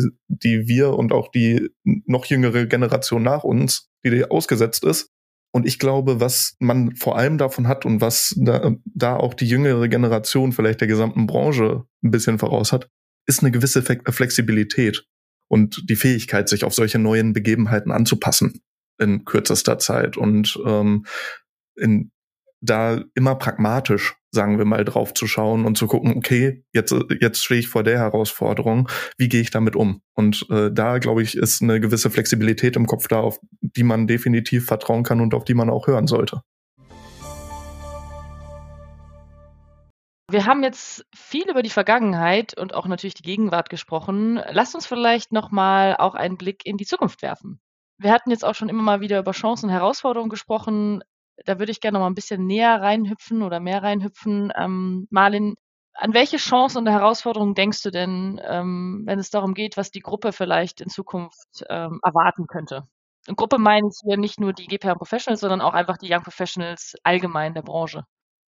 die wir und auch die noch jüngere Generation nach uns, die ausgesetzt ist. Und ich glaube, was man vor allem davon hat und was da auch die jüngere Generation vielleicht der gesamten Branche ein bisschen voraus hat, ist eine gewisse Flexibilität und die Fähigkeit, sich auf solche neuen Begebenheiten anzupassen in kürzester Zeit und da immer pragmatisch, sagen wir mal, drauf zu schauen und zu gucken, okay, jetzt stehe ich vor der Herausforderung, wie gehe ich damit um? Und da, glaube ich, ist eine gewisse Flexibilität im Kopf da, auf die man definitiv vertrauen kann und auf die man auch hören sollte. Wir haben jetzt viel über die Vergangenheit und auch natürlich die Gegenwart gesprochen. Lasst uns vielleicht nochmal auch einen Blick in die Zukunft werfen. Wir hatten jetzt auch schon immer mal wieder über Chancen und Herausforderungen gesprochen. Da würde ich gerne noch mal ein bisschen näher reinhüpfen oder mehr reinhüpfen. Marlin, an welche Chancen und Herausforderungen denkst du denn, wenn es darum geht, was die Gruppe vielleicht in Zukunft erwarten könnte? Und Gruppe meine ich hier nicht nur die GPH Professionals, sondern auch einfach die Young Professionals allgemein der Branche.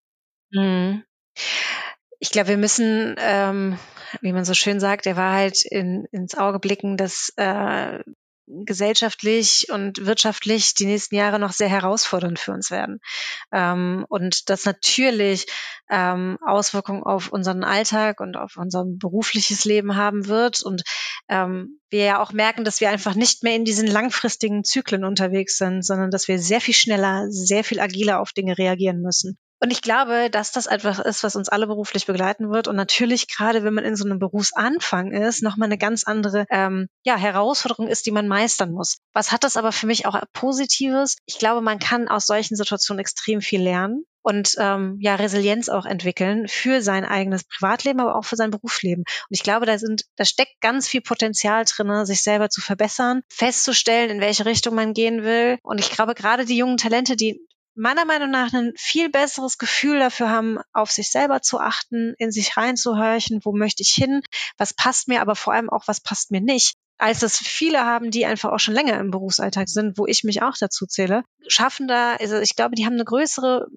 Ich glaube, wir müssen, wie man so schön sagt, der Wahrheit ins Auge blicken, dass gesellschaftlich und wirtschaftlich die nächsten Jahre noch sehr herausfordernd für uns werden. Und das natürlich Auswirkungen auf unseren Alltag und auf unser berufliches Leben haben wird. Und wir ja auch merken, dass wir einfach nicht mehr in diesen langfristigen Zyklen unterwegs sind, sondern dass wir sehr viel schneller, sehr viel agiler auf Dinge reagieren müssen. Und ich glaube, dass das etwas ist, was uns alle beruflich begleiten wird. Und natürlich, gerade wenn man in so einem Berufsanfang ist, nochmal eine ganz andere Herausforderung ist, die man meistern muss. Was hat das aber für mich auch Positives? Ich glaube, man kann aus solchen Situationen extrem viel lernen und Resilienz auch entwickeln für sein eigenes Privatleben, aber auch für sein Berufsleben. Und ich glaube, da steckt ganz viel Potenzial drin, sich selber zu verbessern, festzustellen, in welche Richtung man gehen will. Und ich glaube, gerade die jungen Talente, die meiner Meinung nach ein viel besseres Gefühl dafür haben, auf sich selber zu achten, in sich reinzuhorchen, wo möchte ich hin, was passt mir, aber vor allem auch, was passt mir nicht, als das viele haben, die einfach auch schon länger im Berufsalltag sind, wo ich mich auch dazu zähle, schaffen da, also ich glaube, die haben eine größere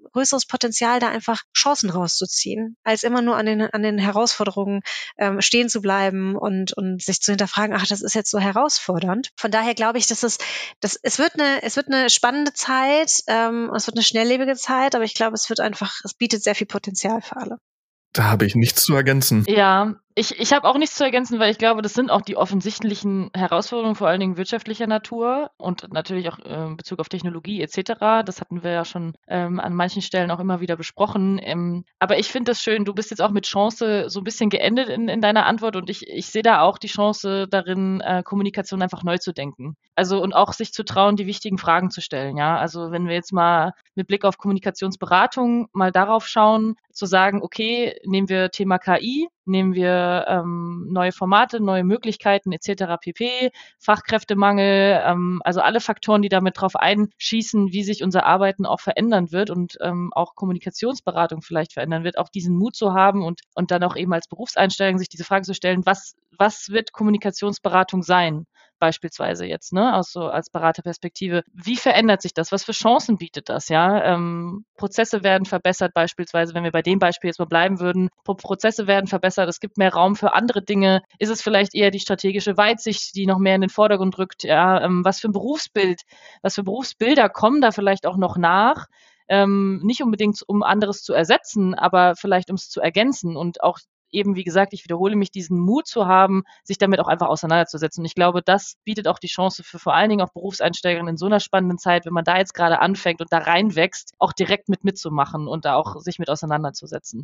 größeres Potenzial, da einfach Chancen rauszuziehen, als immer nur an den Herausforderungen stehen zu bleiben und sich zu hinterfragen, ach, das ist jetzt so herausfordernd. Von daher glaube ich, es wird eine spannende Zeit, es wird eine schnelllebige Zeit, aber ich glaube, es bietet sehr viel Potenzial für alle. Da habe ich nichts zu ergänzen. Ja, ich habe auch nichts zu ergänzen, weil ich glaube, das sind auch die offensichtlichen Herausforderungen, vor allen Dingen wirtschaftlicher Natur und natürlich auch in Bezug auf Technologie etc. Das hatten wir ja schon an manchen Stellen auch immer wieder besprochen. Aber ich finde das schön, du bist jetzt auch mit Chance so ein bisschen geendet in deiner Antwort und ich sehe da auch die Chance darin, Kommunikation einfach neu zu denken. Also und auch sich zu trauen, die wichtigen Fragen zu stellen. Ja, also wenn wir jetzt mal mit Blick auf Kommunikationsberatung mal darauf schauen, zu sagen, okay, nehmen wir Thema KI, nehmen wir neue Formate, neue Möglichkeiten etc. pp, Fachkräftemangel, also alle Faktoren, die damit drauf einschießen, wie sich unser Arbeiten auch verändern wird und auch Kommunikationsberatung vielleicht verändern wird, auch diesen Mut zu haben und dann auch eben als Berufseinsteiger sich diese Frage zu stellen, was wird Kommunikationsberatung sein? Beispielsweise jetzt, ne, als Beraterperspektive. Wie verändert sich das? Was für Chancen bietet das, ja? Prozesse werden verbessert, beispielsweise, wenn wir bei dem Beispiel jetzt mal bleiben würden. Prozesse werden verbessert, es gibt mehr Raum für andere Dinge. Ist es vielleicht eher die strategische Weitsicht, die noch mehr in den Vordergrund rückt? Ja, was für ein Berufsbild, was für Berufsbilder kommen da vielleicht auch noch nach? Nicht unbedingt, um anderes zu ersetzen, aber vielleicht, um es zu ergänzen und auch eben, wie gesagt, ich wiederhole mich, diesen Mut zu haben, sich damit auch einfach auseinanderzusetzen. Und ich glaube, das bietet auch die Chance für vor allen Dingen auch Berufseinsteigerinnen in so einer spannenden Zeit, wenn man da jetzt gerade anfängt und da reinwächst, auch direkt mitzumachen und da auch sich mit auseinanderzusetzen.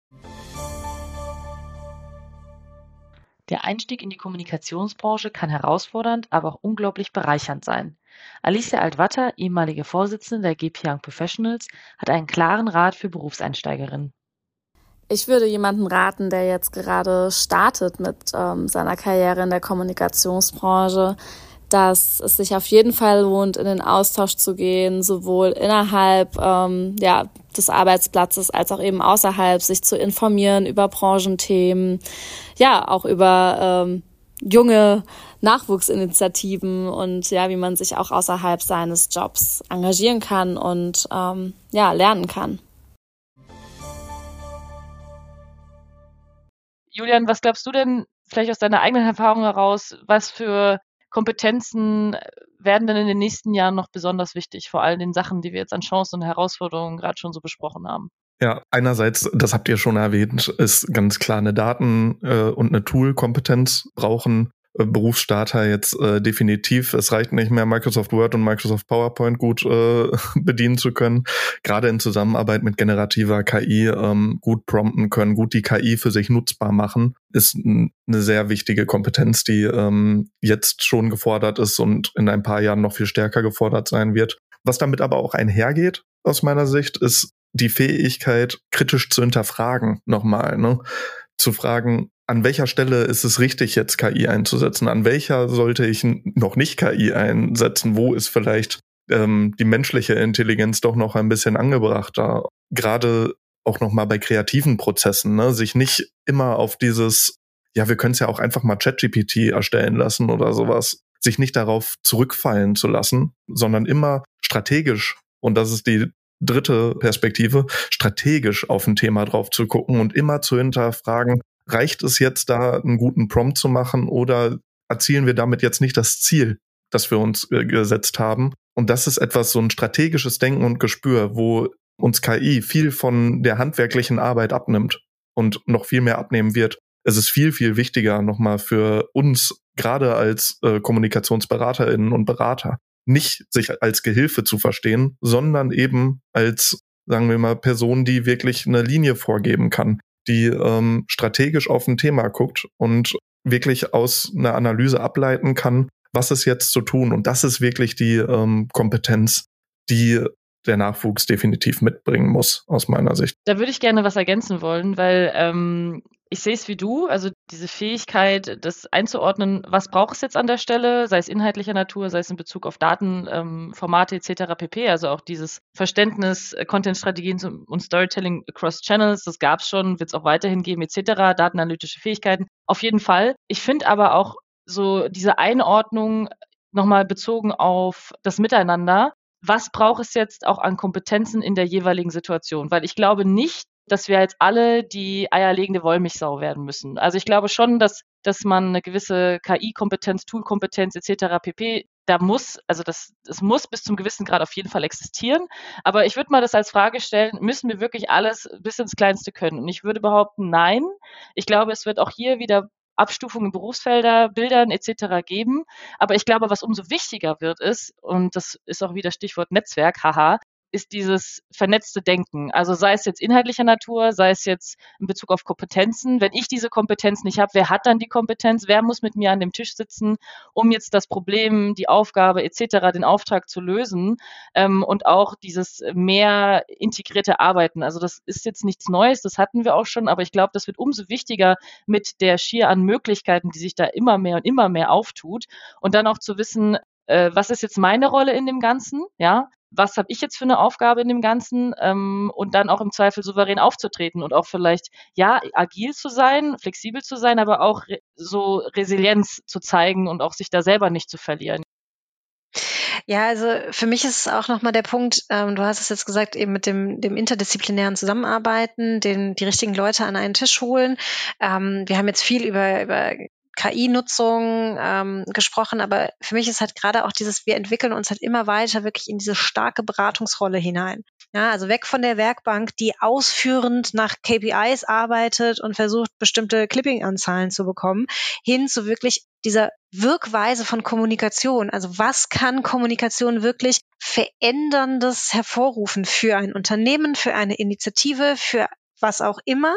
Der Einstieg in die Kommunikationsbranche kann herausfordernd, aber auch unglaublich bereichernd sein. Alicia Altwatter, ehemalige Vorsitzende der GP Young Professionals, hat einen klaren Rat für Berufseinsteigerinnen. Ich würde jemanden raten, der jetzt gerade startet mit seiner Karriere in der Kommunikationsbranche, dass es sich auf jeden Fall lohnt, in den Austausch zu gehen, sowohl innerhalb des Arbeitsplatzes als auch eben außerhalb, sich zu informieren über Branchenthemen, ja, auch über junge Nachwuchsinitiativen und ja, wie man sich auch außerhalb seines Jobs engagieren kann und lernen kann. Julian, was glaubst du denn vielleicht aus deiner eigenen Erfahrung heraus, was für Kompetenzen werden denn in den nächsten Jahren noch besonders wichtig, vor allem den Sachen, die wir jetzt an Chancen und Herausforderungen gerade schon so besprochen haben? Ja, einerseits, das habt ihr schon erwähnt, ist ganz klar eine Daten- und eine Tool-Kompetenz brauchen Berufsstarter jetzt definitiv. Es reicht nicht mehr, Microsoft Word und Microsoft PowerPoint gut bedienen zu können. Gerade in Zusammenarbeit mit generativer KI gut prompten können, gut die KI für sich nutzbar machen, ist eine sehr wichtige Kompetenz, die jetzt schon gefordert ist und in ein paar Jahren noch viel stärker gefordert sein wird. Was damit aber auch einhergeht, aus meiner Sicht, ist die Fähigkeit, kritisch zu hinterfragen, nochmal, ne? Zu fragen, an welcher Stelle ist es richtig, jetzt KI einzusetzen? An welcher sollte ich noch nicht KI einsetzen? Wo ist vielleicht die menschliche Intelligenz doch noch ein bisschen angebrachter? Gerade auch nochmal bei kreativen Prozessen, ne? Sich nicht immer auf dieses, ja, wir können es ja auch einfach mal ChatGPT erstellen lassen oder sowas, sich nicht darauf zurückfallen zu lassen, sondern immer strategisch, und das ist die dritte Perspektive, strategisch auf ein Thema drauf zu gucken und immer zu hinterfragen, reicht es jetzt da, einen guten Prompt zu machen oder erzielen wir damit jetzt nicht das Ziel, das wir uns gesetzt haben? Und das ist etwas, so ein strategisches Denken und Gespür, wo uns KI viel von der handwerklichen Arbeit abnimmt und noch viel mehr abnehmen wird. Es ist viel, viel wichtiger nochmal für uns, gerade als KommunikationsberaterInnen und Berater, nicht sich als Gehilfe zu verstehen, sondern eben als, sagen wir mal, Person, die wirklich eine Linie vorgeben kann, die strategisch auf ein Thema guckt und wirklich aus einer Analyse ableiten kann, was ist jetzt zu tun. Und das ist wirklich die Kompetenz, die der Nachwuchs definitiv mitbringen muss, aus meiner Sicht. Da würde ich gerne was ergänzen wollen, weil ich sehe es wie du, also diese Fähigkeit, das einzuordnen, was braucht es jetzt an der Stelle, sei es inhaltlicher Natur, sei es in Bezug auf Daten, Formate etc. pp. Also auch dieses Verständnis, Content-Strategien und Storytelling across Channels, das gab es schon, wird es auch weiterhin geben etc. Datenanalytische Fähigkeiten, auf jeden Fall. Ich finde aber auch so diese Einordnung nochmal bezogen auf das Miteinander, was braucht es jetzt auch an Kompetenzen in der jeweiligen Situation? Weil ich glaube nicht, dass wir jetzt alle die eierlegende Wollmilchsau werden müssen. Also ich glaube schon, dass man eine gewisse KI-Kompetenz, Tool-Kompetenz etc. pp. Das muss bis zum gewissen Grad auf jeden Fall existieren. Aber ich würde mal das als Frage stellen, müssen wir wirklich alles bis ins Kleinste können? Und ich würde behaupten, nein. Ich glaube, es wird auch hier wieder Abstufungen in Berufsfelder, Bildern etc. geben. Aber ich glaube, was umso wichtiger wird ist, und das ist auch wieder Stichwort Netzwerk, haha, ist dieses vernetzte Denken. Also sei es jetzt inhaltlicher Natur, sei es jetzt in Bezug auf Kompetenzen. Wenn ich diese Kompetenz nicht habe, wer hat dann die Kompetenz? Wer muss mit mir an dem Tisch sitzen, um jetzt das Problem, die Aufgabe etc., den Auftrag zu lösen? Und auch dieses mehr integrierte Arbeiten. Also das ist jetzt nichts Neues, das hatten wir auch schon, aber ich glaube, das wird umso wichtiger mit der Schier an Möglichkeiten, die sich da immer mehr auftut. Und dann auch zu wissen, was ist jetzt meine Rolle in dem Ganzen, ja? Was habe ich jetzt für eine Aufgabe in dem Ganzen, und dann auch im Zweifel souverän aufzutreten und auch vielleicht, ja, agil zu sein, flexibel zu sein, aber auch so Resilienz zu zeigen und auch sich da selber nicht zu verlieren. Ja, also für mich ist es auch nochmal der Punkt, du hast es jetzt gesagt, eben mit dem interdisziplinären Zusammenarbeiten, die richtigen Leute an einen Tisch holen. Wir haben jetzt viel über KI-Nutzung gesprochen, aber für mich ist halt gerade auch wir entwickeln uns halt immer weiter wirklich in diese starke Beratungsrolle hinein. Ja, also weg von der Werkbank, die ausführend nach KPIs arbeitet und versucht, bestimmte Clipping-Anzahlen zu bekommen, hin zu wirklich dieser Wirkweise von Kommunikation. Also was kann Kommunikation wirklich Veränderndes hervorrufen für ein Unternehmen, für eine Initiative, für was auch immer,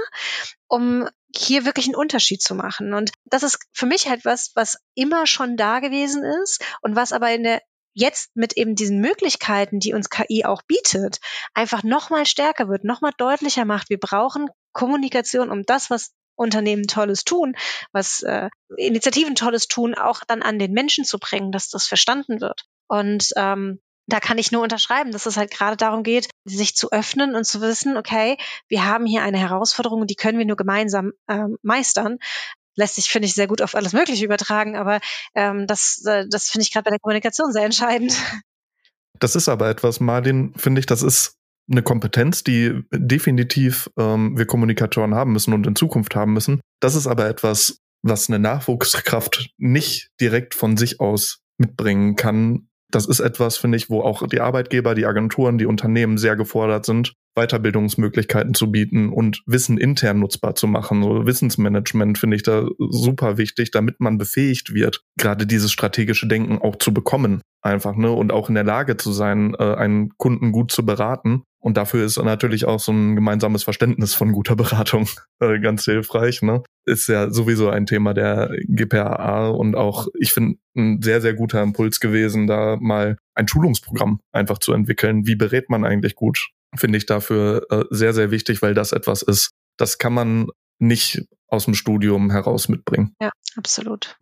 um hier wirklich einen Unterschied zu machen. Und das ist für mich halt was immer schon da gewesen ist und was aber jetzt mit eben diesen Möglichkeiten, die uns KI auch bietet, einfach nochmal stärker wird, nochmal deutlicher macht. Wir brauchen Kommunikation, um das, was Unternehmen Tolles tun, was Initiativen Tolles tun, auch dann an den Menschen zu bringen, dass das verstanden wird. Und da kann ich nur unterschreiben, dass es halt gerade darum geht, sich zu öffnen und zu wissen, okay, wir haben hier eine Herausforderung, die können wir nur gemeinsam meistern. Lässt sich, finde ich, sehr gut auf alles Mögliche übertragen, aber das finde ich gerade bei der Kommunikation sehr entscheidend. Das ist aber etwas, Martin, finde ich, das ist eine Kompetenz, die definitiv wir Kommunikatoren haben müssen und in Zukunft haben müssen. Das ist aber etwas, was eine Nachwuchskraft nicht direkt von sich aus mitbringen kann. Das ist etwas, finde ich, wo auch die Arbeitgeber, die Agenturen, die Unternehmen sehr gefordert sind, Weiterbildungsmöglichkeiten zu bieten und Wissen intern nutzbar zu machen. So Wissensmanagement finde ich da super wichtig, damit man befähigt wird, gerade dieses strategische Denken auch zu bekommen einfach, ne, und auch in der Lage zu sein, einen Kunden gut zu beraten. Und dafür ist natürlich auch so ein gemeinsames Verständnis von guter Beratung ganz hilfreich, ne. Ist ja sowieso ein Thema der GPAA und auch, ich finde, ein sehr, sehr guter Impuls gewesen, da mal ein Schulungsprogramm einfach zu entwickeln. Wie berät man eigentlich gut? Finde ich dafür sehr, sehr wichtig, weil das etwas ist, das kann man nicht aus dem Studium heraus mitbringen. Ja, absolut.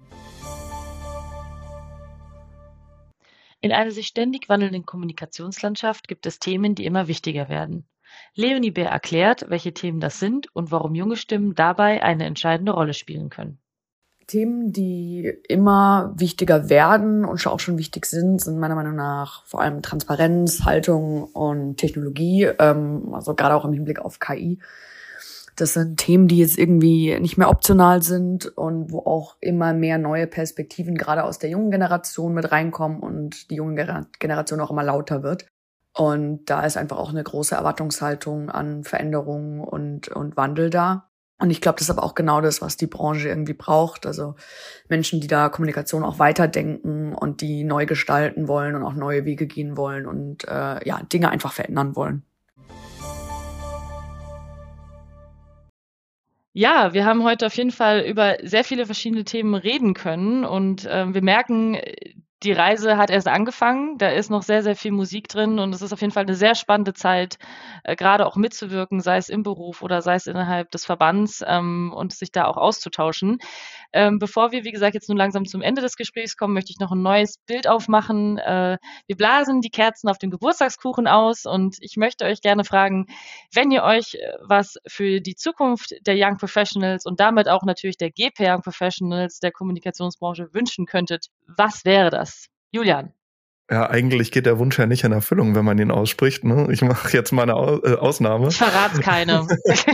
In einer sich ständig wandelnden Kommunikationslandschaft gibt es Themen, die immer wichtiger werden. Leonie Bär erklärt, welche Themen das sind und warum junge Stimmen dabei eine entscheidende Rolle spielen können. Themen, die immer wichtiger werden und auch schon wichtig sind meiner Meinung nach vor allem Transparenz, Haltung und Technologie, also gerade auch im Hinblick auf KI. Das sind Themen, die jetzt irgendwie nicht mehr optional sind und wo auch immer mehr neue Perspektiven gerade aus der jungen Generation mit reinkommen und die junge Generation auch immer lauter wird. Und da ist einfach auch eine große Erwartungshaltung an Veränderungen und Wandel da. Und ich glaube, das ist aber auch genau das, was die Branche irgendwie braucht. Also Menschen, die da Kommunikation auch weiterdenken und die neu gestalten wollen und auch neue Wege gehen wollen und Dinge einfach verändern wollen. Ja, wir haben heute auf jeden Fall über sehr viele verschiedene Themen reden können und wir merken, die Reise hat erst angefangen, da ist noch sehr, sehr viel Musik drin und es ist auf jeden Fall eine sehr spannende Zeit, gerade auch mitzuwirken, sei es im Beruf oder sei es innerhalb des Verbands und sich da auch auszutauschen. Bevor wir, wie gesagt, jetzt nun langsam zum Ende des Gesprächs kommen, möchte ich noch ein neues Bild aufmachen. Wir blasen die Kerzen auf dem Geburtstagskuchen aus und ich möchte euch gerne fragen, wenn ihr euch was für die Zukunft der Young Professionals und damit auch natürlich der GPR Young Professionals der Kommunikationsbranche wünschen könntet, was wäre das? Julian. Ja, eigentlich geht der Wunsch ja nicht in Erfüllung, wenn man ihn ausspricht. Ne? Ich mache jetzt mal eine Ausnahme. Ich verrate keine.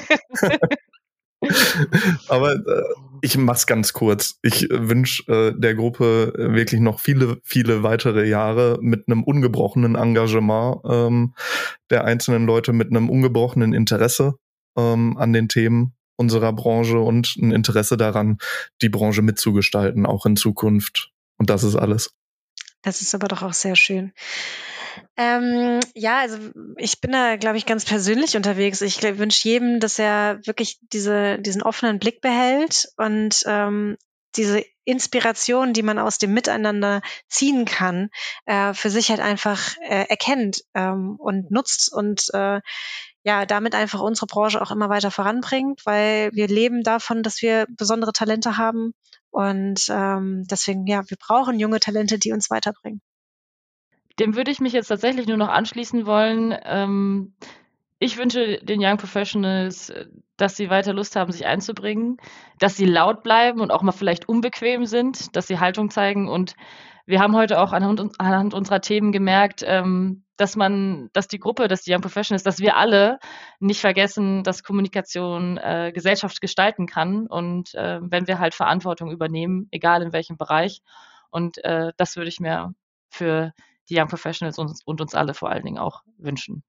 Aber ich mach's ganz kurz. Ich wünsche der Gruppe wirklich noch viele, viele weitere Jahre mit einem ungebrochenen Engagement der einzelnen Leute, mit einem ungebrochenen Interesse an den Themen unserer Branche und ein Interesse daran, die Branche mitzugestalten, auch in Zukunft. Und das ist alles. Das ist aber doch auch sehr schön. Ja, also ich bin da, glaube ich, ganz persönlich unterwegs. Ich wünsche jedem, dass er wirklich diesen offenen Blick behält und diese Inspiration, die man aus dem Miteinander ziehen kann, für sich halt einfach erkennt und nutzt und ja, damit einfach unsere Branche auch immer weiter voranbringt, weil wir leben davon, dass wir besondere Talente haben und deswegen, ja, wir brauchen junge Talente, die uns weiterbringen. Dem würde ich mich jetzt tatsächlich nur noch anschließen wollen. Ich wünsche den Young Professionals, dass sie weiter Lust haben, sich einzubringen, dass sie laut bleiben und auch mal vielleicht unbequem sind, dass sie Haltung zeigen. Und wir haben heute auch anhand unserer Themen gemerkt, dass die Young Professionals, dass wir alle nicht vergessen, dass Kommunikation Gesellschaft gestalten kann. Und wenn wir halt Verantwortung übernehmen, egal in welchem Bereich. Und das würde ich mir für die Young Professionals und uns alle vor allen Dingen auch wünschen.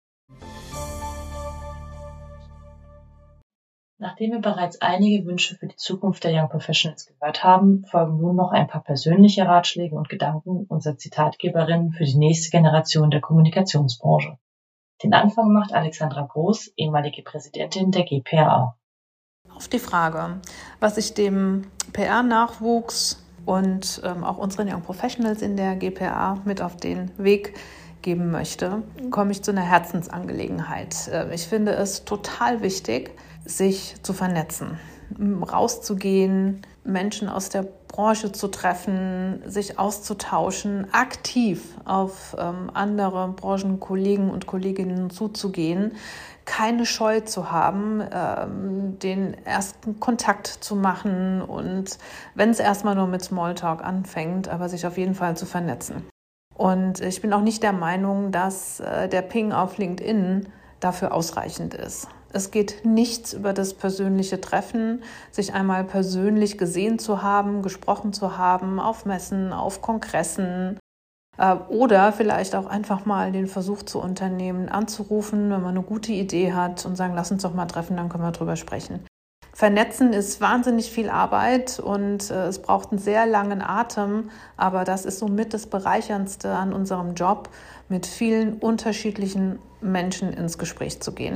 Nachdem wir bereits einige Wünsche für die Zukunft der Young Professionals gehört haben, folgen nun noch ein paar persönliche Ratschläge und Gedanken unserer Zitatgeberin für die nächste Generation der Kommunikationsbranche. Den Anfang macht Alexandra Groß, ehemalige Präsidentin der GPA. Auf die Frage, was ich dem PR-Nachwuchs und auch unseren Young Professionals in der GPA mit auf den Weg geben möchte, komme ich zu einer Herzensangelegenheit. Ich finde es total wichtig, sich zu vernetzen, rauszugehen, Menschen aus der Branche zu treffen, sich auszutauschen, aktiv auf andere Branchenkollegen und Kolleginnen zuzugehen, keine Scheu zu haben, den ersten Kontakt zu machen und wenn es erstmal nur mit Smalltalk anfängt, aber sich auf jeden Fall zu vernetzen. Und ich bin auch nicht der Meinung, dass der Ping auf LinkedIn dafür ausreichend ist. Es geht nichts über das persönliche Treffen, sich einmal persönlich gesehen zu haben, gesprochen zu haben, auf Messen, auf Kongressen oder vielleicht auch einfach mal den Versuch zu unternehmen, anzurufen, wenn man eine gute Idee hat und sagen, lass uns doch mal treffen, dann können wir drüber sprechen. Vernetzen ist wahnsinnig viel Arbeit und es braucht einen sehr langen Atem, aber das ist somit das Bereicherndste an unserem Job, mit vielen unterschiedlichen Menschen ins Gespräch zu gehen.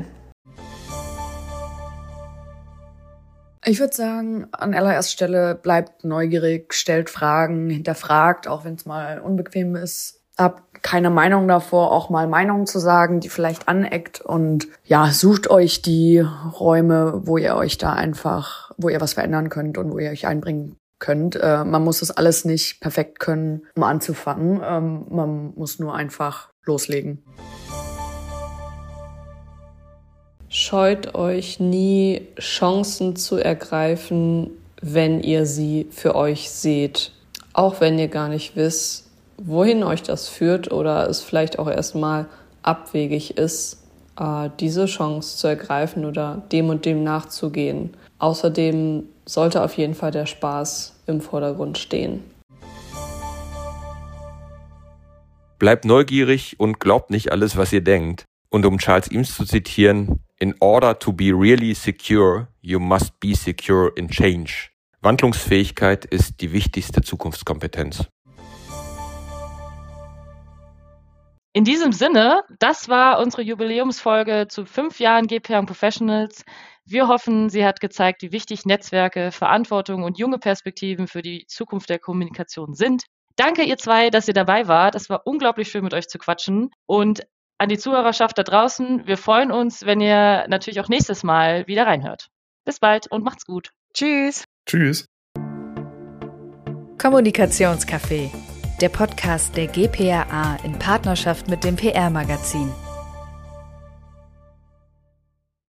Ich würde sagen, an allererster Stelle bleibt neugierig, stellt Fragen, hinterfragt, auch wenn es mal unbequem ist. Habt keine Meinung davor, auch mal Meinungen zu sagen, die vielleicht aneckt. Und ja, sucht euch die Räume, wo ihr euch da einfach, wo ihr was verändern könnt und wo ihr euch einbringen könnt. Man muss das alles nicht perfekt können, um anzufangen. Man muss nur einfach loslegen. Scheut euch nie, Chancen zu ergreifen, wenn ihr sie für euch seht. Auch wenn ihr gar nicht wisst, wohin euch das führt oder es vielleicht auch erstmal abwegig ist, diese Chance zu ergreifen oder dem und dem nachzugehen. Außerdem sollte auf jeden Fall der Spaß im Vordergrund stehen. Bleibt neugierig und glaubt nicht alles, was ihr denkt. Und um Charles Eames zu zitieren, in order to be really secure, you must be secure in change. Wandlungsfähigkeit ist die wichtigste Zukunftskompetenz. In diesem Sinne, das war unsere Jubiläumsfolge zu 5 Jahren GPA Young Professionals. Wir hoffen, sie hat gezeigt, wie wichtig Netzwerke, Verantwortung und junge Perspektiven für die Zukunft der Kommunikation sind. Danke ihr zwei, dass ihr dabei wart. Es war unglaublich schön, mit euch zu quatschen. Und an die Zuhörerschaft da draußen, wir freuen uns, wenn ihr natürlich auch nächstes Mal wieder reinhört. Bis bald und macht's gut. Tschüss. Tschüss. Kommunikationscafé, der Podcast der GPRA in Partnerschaft mit dem PR-Magazin.